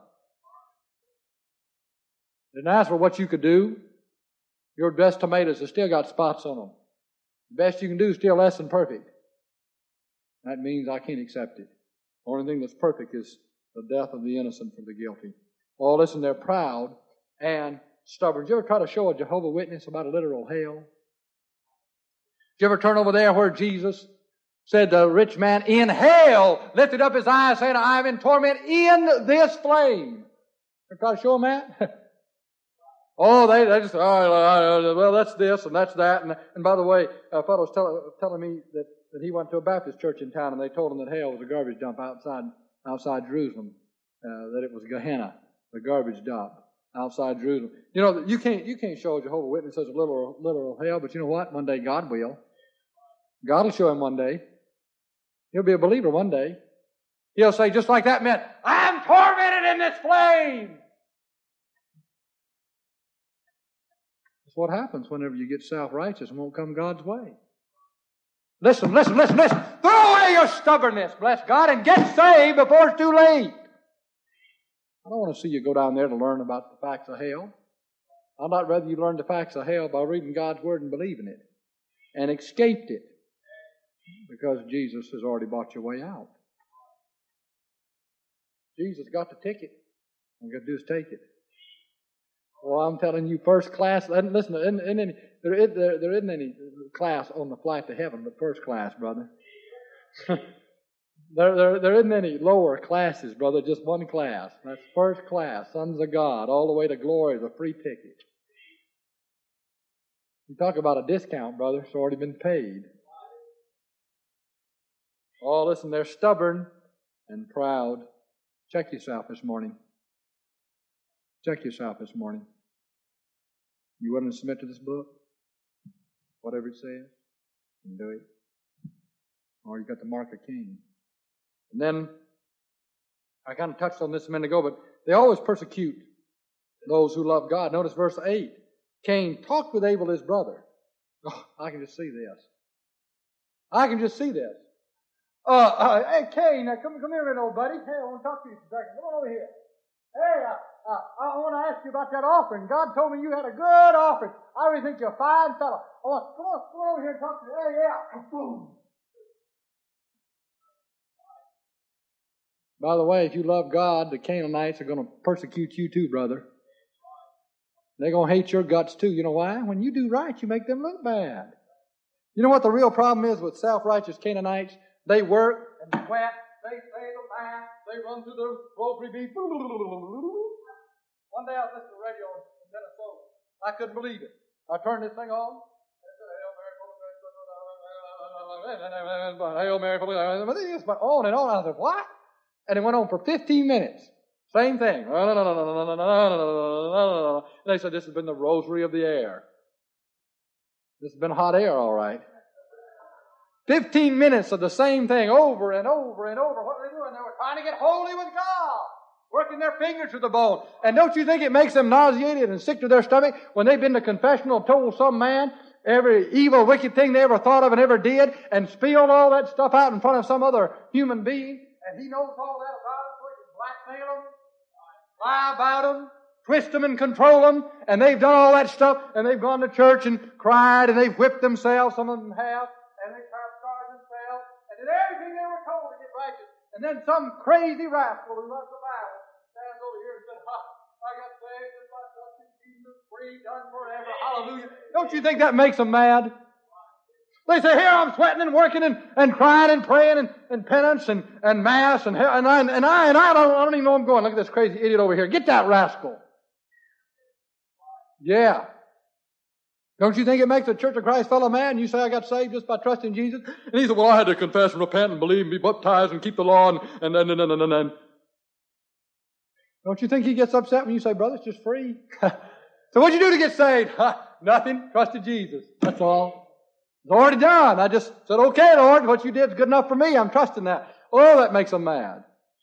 Didn't ask for what you could do. Your best tomatoes have still got spots on them. The best you can do is still less than perfect. That means I can't accept it. The only thing that's perfect is the death of the innocent for the guilty. Oh, listen, they're proud and stubborn. Did you ever try to show a Jehovah's Witness about a literal hell? Did you ever turn over there where Jesus said the rich man in hell lifted up his eyes saying, I am in torment in this flame? Ever try to show them that? Oh, they, they just, oh, well, that's this and that's that. And, and by the way, a fellow was tell, telling me that, that he went to a Baptist church in town and they told him that hell was a garbage dump outside, outside Jerusalem, uh, that it was Gehenna, the garbage dump outside Jerusalem. You know, you can't, you can't show a Jehovah's Witness as a literal, literal hell, but you know what? One day God will. God will show him one day. He'll be a believer one day. He'll say, just like that man, I'm tormented in this flame. That's what happens whenever you get self-righteous and won't come God's way. Listen, listen, listen, listen. Throw away your stubbornness, bless God, and get saved before it's too late. I don't want to see you go down there to learn about the facts of hell. I'd not rather you learn the facts of hell by reading God's Word and believing it and escaped it because Jesus has already bought your way out. Jesus got the ticket. All you got to do is take it. Well, I'm telling you, first class, listen, there isn't, any, there, is, there, there isn't any class on the flight to heaven but first class, brother. there, there, there isn't any lower classes, brother, just one class. That's first class, sons of God, all the way to glory is a free ticket. You talk about a discount, brother, it's already been paid. Oh, listen, they're stubborn and proud. Check yourself this morning. Check yourself this morning. You willing to submit to this book? Whatever it says, you can do it. Or you got the mark of Cain. And then, I kind of touched on this a minute ago, but they always persecute those who love God. Notice verse eight. Cain talked with Abel, his brother. Oh, I can just see this. I can just see this. Uh, uh, hey, Cain, now come, come here, old buddy. Hey, I want to talk to you for a second. Come on over here. Hey, uh, uh, I want to ask you about that offering. God told me you had a good offering. I really think you're a fine fellow. I want, come on, come on over here and talk to me. Hey, yeah. Boom. By the way, if you love God, the Canaanites are going to persecute you too, brother. They're going to hate your guts too. You know why? When you do right, you make them look bad. You know what the real problem is with self-righteous Canaanites? They work and sweat. They say the math. They run through the rosary bead. One day I was listening to the radio in Minnesota. I couldn't believe it. I turned this thing on. Hail Mary, on and on. I said, what? And it went on for fifteen minutes. Same thing. And they said, this has been the rosary of the air. This has been hot air, all right. Fifteen minutes of the same thing over and over and over. What were they doing? They were trying to get holy with God. Working their fingers to the bone. And don't you think it makes them nauseated and sick to their stomach when they've been to confessional and told some man every evil, wicked thing they ever thought of and ever did and spilled all that stuff out in front of some other human being and he knows all that about it so he can blackmail them, lie about them, twist them and control them, and they've done all that stuff and they've gone to church and cried and they've whipped themselves, some of them have, and they tried to starve themselves and did everything they were told to get righteous. And then some crazy rascal who loves the Bible stands over here and says, ha, I got saved and my trust in Jesus, free, done forever, hallelujah. Don't you think that makes them mad? They say, here I'm sweating and working and, and crying and praying and, and penance and, and mass and, and, I, and, I, and I, don't, I don't even know I'm going. Look at this crazy idiot over here. Get that rascal. Yeah. Don't you think it makes the Church of Christ fellow mad? And you say, I got saved just by trusting Jesus? And he said, well, I had to confess and repent and believe and be baptized and keep the law and, and, and, and, and, and, and. Don't you think he gets upset when you say, brother, it's just free? So what'd you do to get saved? Nothing. Trusted Jesus. That's all. It's already done. I just said, okay, Lord, what you did is good enough for me. I'm trusting that. Oh, that makes them mad.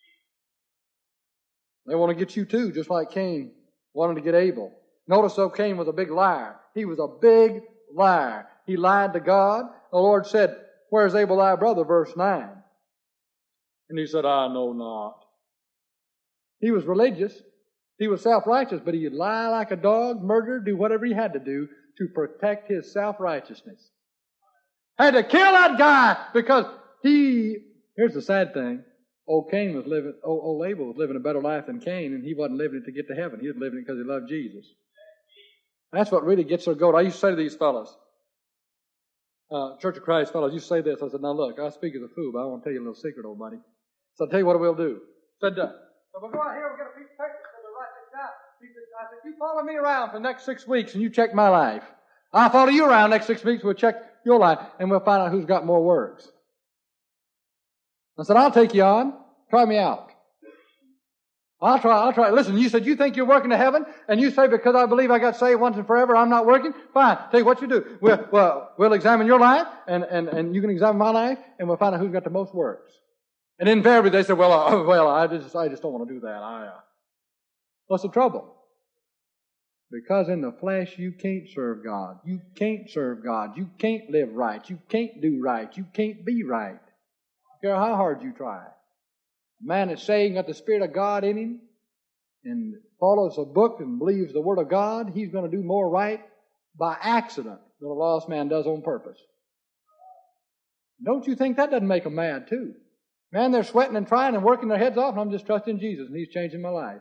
They want to get you too, just like Cain wanted to get Abel. Notice, though, Cain was a big liar. He was a big liar. He lied to God. The Lord said, where's Abel thy brother? Verse nine. And he said, I know not. He was religious. He was self-righteous, but he'd lie like a dog, murder, do whatever he had to do to protect his self-righteousness. Had to kill that guy because he, here's the sad thing, old Cain was living, old, old Abel was living a better life than Cain, and he wasn't living it to get to heaven. He was living it because he loved Jesus. That's what really gets their goat. I used to say to these fellows, uh, Church of Christ fellows, you say this. I said, now look, I speak as a fool, but I want to tell you a little secret, old buddy. So I'll tell you what we'll do. I said, uh, so we'll go out here, we'll get a piece of paper, so we'll write this down. He said, I said, you follow me around for the next six weeks and you check my life. I'll follow you around next six weeks, we'll check your life, and we'll find out who's got more works. I said, I'll take you on. Try me out. I'll try, I'll try. Listen, you said you think you're working to heaven, and you say because I believe I got saved once and forever, I'm not working? Fine. Tell you what you do. We'll, well, we'll examine your life, and, and, and you can examine my life, and we'll find out who's got the most works. And invariably they said, well, uh, well, I just, I just don't want to do that. I, uh, what's the trouble? Because in the flesh you can't serve God. You can't serve God. You can't live right. You can't do right. You can't be right. I don't care how hard you try. A man that's saying got the Spirit of God in him and follows a book and believes the Word of God, he's going to do more right by accident than a lost man does on purpose. Don't you think that doesn't make them mad too? Man, they're sweating and trying and working their heads off, and I'm just trusting Jesus, and He's changing my life.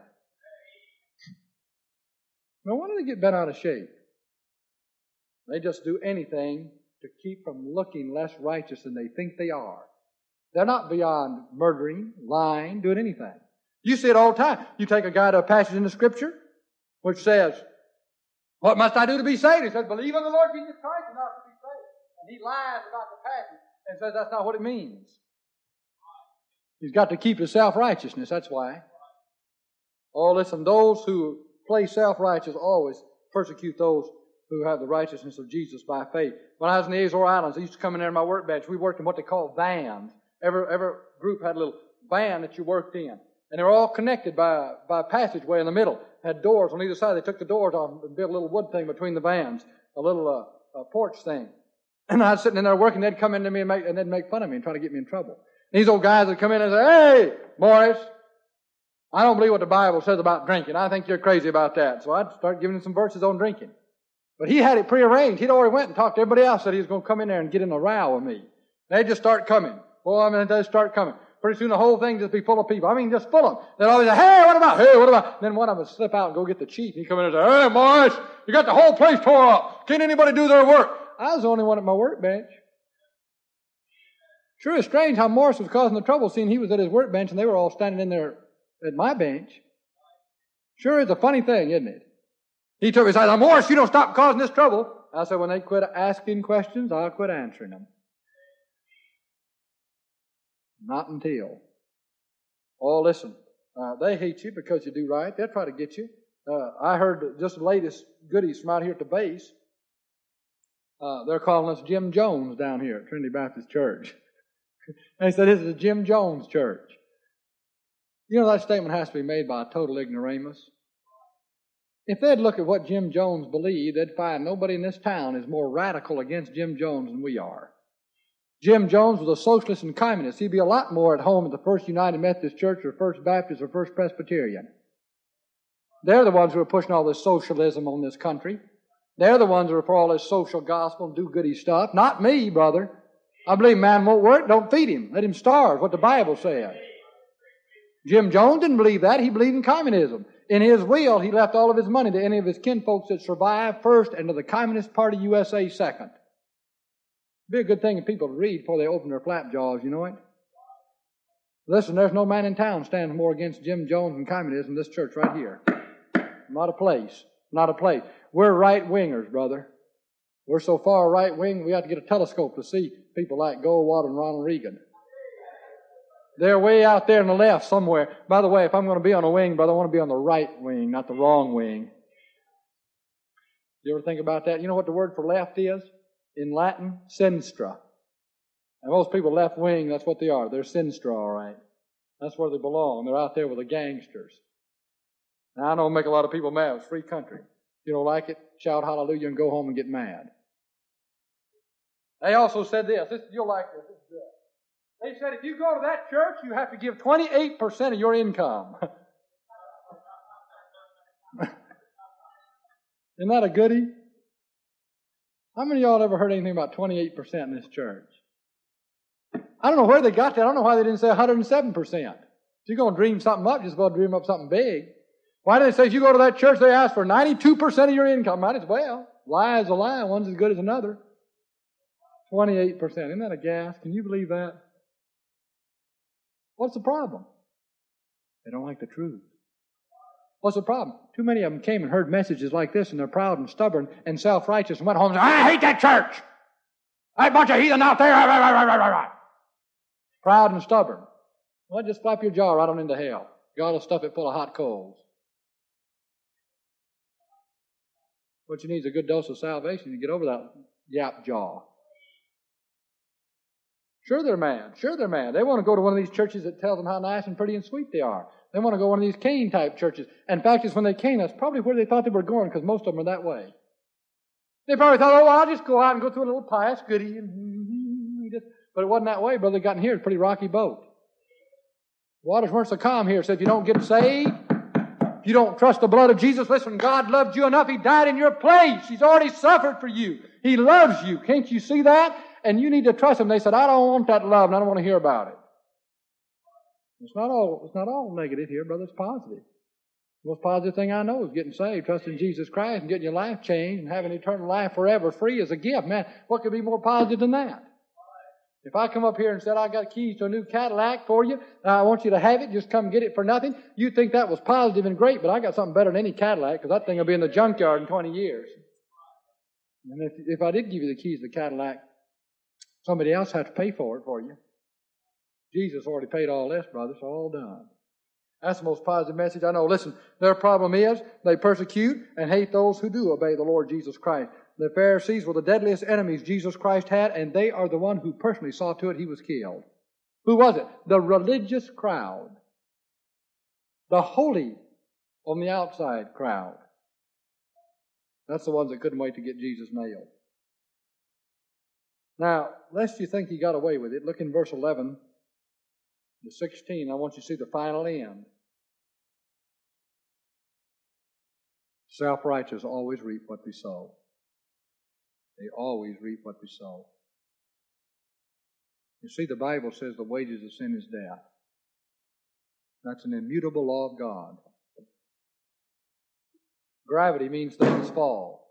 No wonder they get bent out of shape. They just do anything to keep from looking less righteous than they think they are. They're not beyond murdering, lying, doing anything. You see it all the time. You take a guy to a passage in the Scripture which says, what must I do to be saved? He says, believe on the Lord Jesus Christ and thou shalt be saved. And he lies about the passage and says that's not what it means. He's got to keep his self-righteousness, that's why. Oh, listen, those who play self-righteous always persecute those who have the righteousness of Jesus by faith. When I was in the Azores Islands, I used to come in there in my workbench. We worked in what they call vans. Every, every group had a little van that you worked in. And they were all connected by, by a passageway in the middle. Had doors on either side. They took the doors off and built a little wood thing between the vans. A little uh, a porch thing. And I was sitting in there working. They'd come into me and, make, and they'd make fun of me and try to get me in trouble. These old guys would come in and say, hey, Morris, I don't believe what the Bible says about drinking. I think you're crazy about that. So I'd start giving him some verses on drinking. But he had it prearranged. He'd already went and talked to everybody else that he was going to come in there and get in a row with me. They'd just start coming. Well, I mean, they'd start coming. Pretty soon the whole thing just be full of people. I mean, just full of them. They'd always say, hey, what about, hey, what about? And then one of them would slip out and go get the chief. And he'd come in and say, hey, Morris, you got the whole place tore up. Can't anybody do their work? I was the only one at my workbench. Sure, it's strange how Morris was causing the trouble, seeing he was at his workbench and they were all standing in there at my bench. Sure, it's a funny thing, isn't it? He took me and said, Morris, you don't stop causing this trouble. I said, when they quit asking questions, I'll quit answering them. Not until. Oh, listen, uh, they hate you because you do right. They'll try to get you. Uh, I heard just the latest goodies from out here at the base. Uh, they're calling us Jim Jones down here at Trinity Baptist Church. They said, this is a Jim Jones church. You know, that statement has to be made by a total ignoramus. If they'd look at what Jim Jones believed, they'd find nobody in this town is more radical against Jim Jones than we are. Jim Jones was a socialist and communist. He'd be a lot more at home at the First United Methodist Church or First Baptist or First Presbyterian. They're the ones who are pushing all this socialism on this country. They're the ones who are for all this social gospel and do-goody stuff. Not me, brother. I believe man won't work, don't feed him. Let him starve, what the Bible says. Jim Jones didn't believe that. He believed in communism. In his will, he left all of his money to any of his kinfolks that survived first and to the Communist Party U S A second. Be a good thing for people to read before they open their flap jaws, you know it? Listen, there's no man in town standing more against Jim Jones and communism than this church right here. Not a place. Not a place. We're right-wingers, brother. We're so far right-wing, we have to get a telescope to see people like Goldwater and Ronald Reagan. They're way out there on the left somewhere. By the way, if I'm going to be on a wing, brother, I want to be on the right wing, not the wrong wing. You ever think about that? You know what the word for left is? In Latin, sinistra. And most people left wing, that's what they are. They're sinistra, all right. That's where they belong. They're out there with the gangsters. Now, I know it'll make a lot of people mad. It's a free country. If you don't like it, shout hallelujah and go home and get mad. They also said this. this you'll like this. This is good. They said if you go to that church, you have to give twenty-eight percent of your income. Isn't that a goodie? How many of y'all ever heard anything about twenty-eight percent in this church? I don't know where they got that. I don't know why they didn't say one hundred seven percent. If you're going to dream something up, you're just going to dream up something big. Why did they say if you go to that church, they ask for ninety-two percent of your income? Might as well. Lie is a lie. One's as good as another. twenty-eight percent. Isn't that a gas? Can you believe that? What's the problem? They don't like the truth. What's the problem? Too many of them came and heard messages like this, and they're proud and stubborn and self-righteous and went home and said, I hate that church. That bunch of heathen out there. Proud and stubborn. Well, just flap your jaw right on into hell. God will stuff it full of hot coals. What you need is a good dose of salvation to get over that yap jaw. Sure they're mad. Sure they're mad. They want to go to one of these churches that tells them how nice and pretty and sweet they are. They want to go to one of these Cain-type churches. In fact, it's when they came, that's probably where they thought they were going, because most of them are that way. They probably thought, oh, well, I'll just go out and go through a little pious goody. But it wasn't that way, brother. They got in here. It's a pretty rocky boat. Waters weren't so calm here. So if you don't get saved, if you don't trust the blood of Jesus, listen, God loved you enough. He died in your place. He's already suffered for you. He loves you. Can't you see that? And you need to trust Him. They said, I don't want that love, and I don't want to hear about it. It's not all, it's not all negative here, brother. It's positive. The most positive thing I know is getting saved, trusting Jesus Christ, and getting your life changed, and having eternal life forever free as a gift. Man, what could be more positive than that? If I come up here and said, I got keys to a new Cadillac for you, and I want you to have it, just come get it for nothing, you'd think that was positive and great, but I got something better than any Cadillac, because that thing will be in the junkyard in twenty years. And if, if I did give you the keys to the Cadillac, somebody else had to pay for it for you. Jesus already paid all this, brother. It's all done. That's the most positive message I know. Listen, their problem is they persecute and hate those who do obey the Lord Jesus Christ. The Pharisees were the deadliest enemies Jesus Christ had, and they are the one who personally saw to it He was killed. Who was it? The religious crowd. The holy on the outside crowd. That's the ones that couldn't wait to get Jesus nailed. Now, lest you think He got away with it, look in verse eleven to sixteen. I want you to see the final end. Self-righteous always reap what they sow. They always reap what they sow. You see, the Bible says the wages of sin is death. That's an immutable law of God. Gravity means things fall.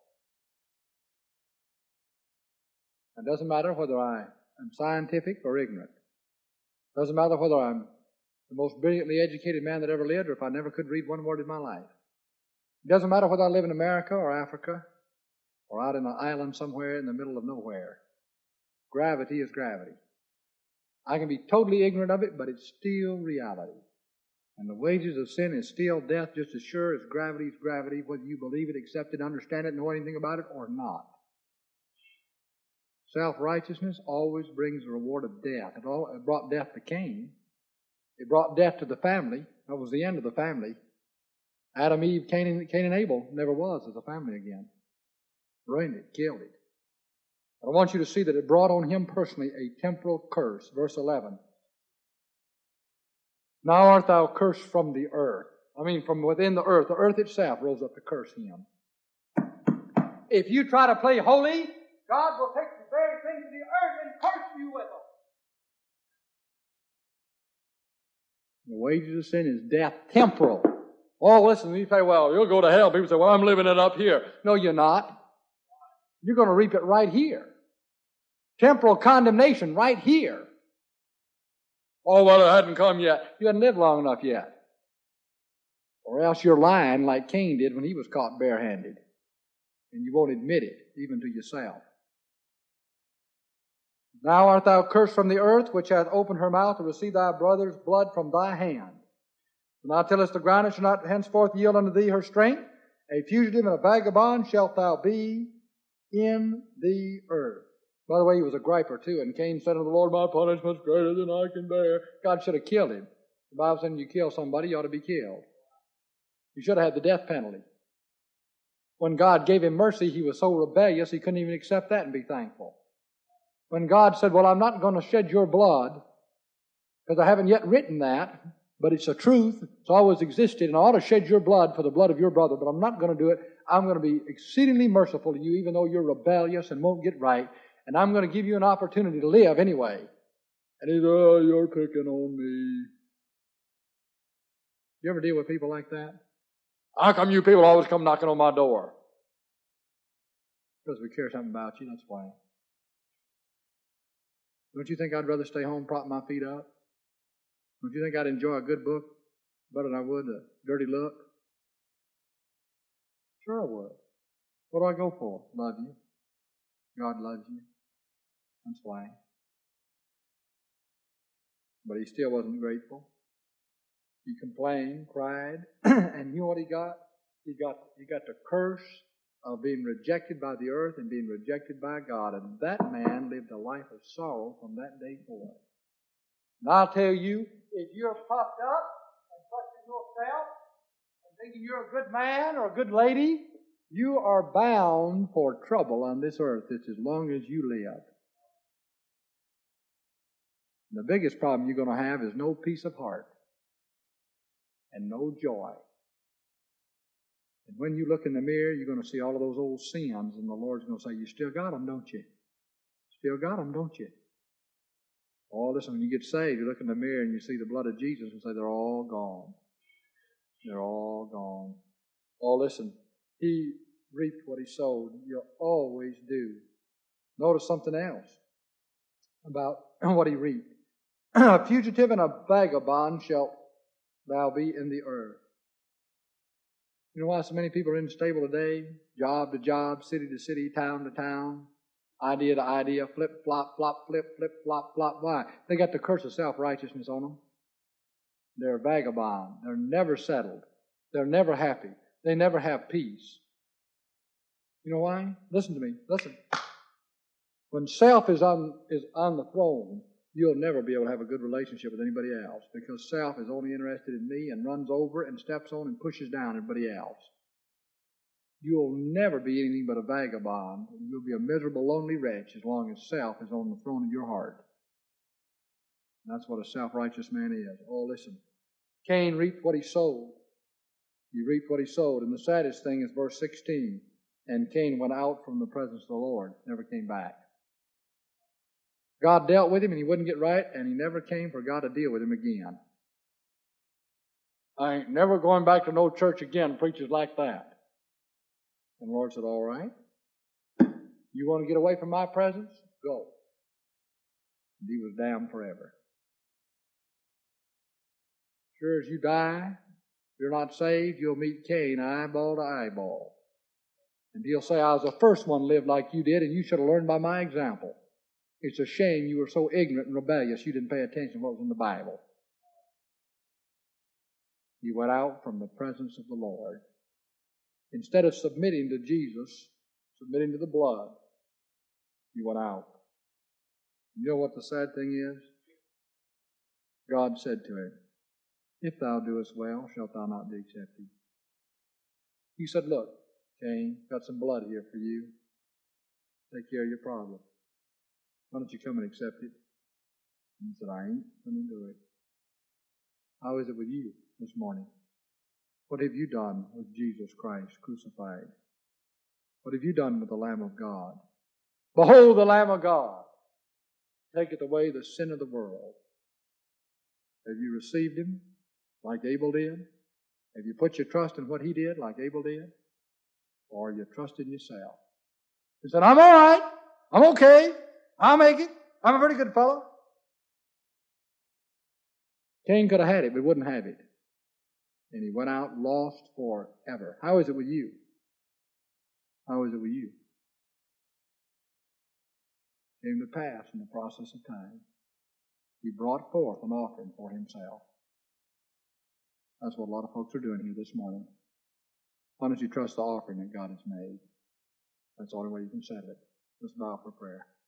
It doesn't matter whether I am scientific or ignorant. It doesn't matter whether I'm the most brilliantly educated man that ever lived or if I never could read one word in my life. It doesn't matter whether I live in America or Africa or out in an island somewhere in the middle of nowhere. Gravity is gravity. I can be totally ignorant of it, but it's still reality. And the wages of sin is still death, just as sure as gravity is gravity, whether you believe it, accept it, understand it, know anything about it, or not. Self-righteousness always brings the reward of death. It, all, it brought death to Cain. It brought death to the family. That was the end of the family. Adam, Eve, Cain, and, Cain and Abel never was as a family again. Ruined it, killed it. But I want you to see that it brought on him personally a temporal curse. Verse eleven. Now art thou cursed from the earth. I mean, from within the earth. The earth itself rose up to curse him. If you try to play holy, God will take the very things of the earth and curse you with them. The wages of sin is death, temporal. Oh, listen, you say, well, you'll go to hell. People say, well, I'm living it up here. No, you're not. You're going to reap it right here. Temporal condemnation right here. Oh, well, it hadn't come yet. You hadn't lived long enough yet. Or else you're lying like Cain did when he was caught barehanded. And you won't admit it, even to yourself. Now art thou cursed from the earth, which hath opened her mouth to receive thy brother's blood from thy hand. And thou tellest the ground, it shall not henceforth yield unto thee her strength. A fugitive and a vagabond shalt thou be in the earth. By the way, he was a griper too, and Cain said unto the Lord, my punishment is greater than I can bear. God should have killed him. The Bible says when you kill somebody, you ought to be killed. You should have had the death penalty. When God gave him mercy, he was so rebellious he couldn't even accept that and be thankful. When God said, well, I'm not going to shed your blood, because I haven't yet written that, but it's a truth. It's always existed, and I ought to shed your blood for the blood of your brother, but I'm not going to do it. I'm going to be exceedingly merciful to you, even though you're rebellious and won't get right, and I'm going to give you an opportunity to live anyway. And he's, oh, you're picking on me. You ever deal with people like that? How come you people always come knocking on my door? Because we care something about you, that's why. Don't you think I'd rather stay home, prop my feet up? Don't you think I'd enjoy a good book better than I would a dirty look? Sure I would. What do I go for? Love you. God loves you. That's why. But he still wasn't grateful. He complained, cried, and you know what he got? He got he got the curse of being rejected by the earth and being rejected by God. And that man lived a life of sorrow from that day forward. And I'll tell you, if you're puffed up and trusting yourself and thinking you're a good man or a good lady, you are bound for trouble on this earth. It's as long as you live. And the biggest problem you're going to have is no peace of heart and no joy. And when you look in the mirror, you're going to see all of those old sins, and the Lord's going to say, you still got them, don't you? Still got them, don't you? Oh, listen, when you get saved, you look in the mirror and you see the blood of Jesus and say, they're all gone. They're all gone. Oh, listen, he reaped what he sowed. You'll always do. Notice something else about what he reaped. A fugitive and a vagabond shalt thou be in the earth. You know why so many people are unstable today? Job to job, city to city, town to town, idea to idea, flip, flop, flop, flip, flip, flop, flop. Why? They got the curse of self-righteousness on them. They're vagabond. They're never settled. They're never happy. They never have peace. You know why? Listen to me. Listen. When self is on, is on the throne, you'll never be able to have a good relationship with anybody else, because self is only interested in me and runs over and steps on and pushes down everybody else. You'll never be anything but a vagabond. You'll be a miserable, lonely wretch as long as self is on the throne of your heart. And that's what a self-righteous man is. Oh, listen. Cain reaped what he sowed. He reaped what he sowed. And the saddest thing is verse sixteen. And Cain went out from the presence of the Lord, never came back. God dealt with him and he wouldn't get right, and he never came for God to deal with him again. I ain't never going back to no church again, preachers like that. And the Lord said, all right. You want to get away from my presence? Go. And he was damned forever. Sure as you die, if you're not saved, you'll meet Cain eyeball to eyeball. And he'll say, I was the first one lived like you did, and you should have learned by my example. It's a shame you were so ignorant and rebellious you didn't pay attention to what was in the Bible. He went out from the presence of the Lord. Instead of submitting to Jesus, submitting to the blood, he went out. You know what the sad thing is? God said to him, if thou doest well, shalt thou not be accepted. He said, look, Cain, got some blood here for you. Take care of your problem. Why don't you come and accept it? And he said, I ain't going to do it. How is it with you this morning? What have you done with Jesus Christ crucified? What have you done with the Lamb of God? Behold the Lamb of God, taketh away the sin of the world. Have you received him like Abel did? Have you put your trust in what he did like Abel did? Or are you trusting yourself? He said, I'm all right. I'm okay. I'll make it. I'm a pretty good fellow. Cain could have had it, but wouldn't have it. And he went out lost forever. How is it with you? How is it with you? It came to pass in the process of time. He brought forth an offering for himself. That's what a lot of folks are doing here this morning. Why don't you trust the offering that God has made? That's the only way you can settle it. Let's bow for prayer.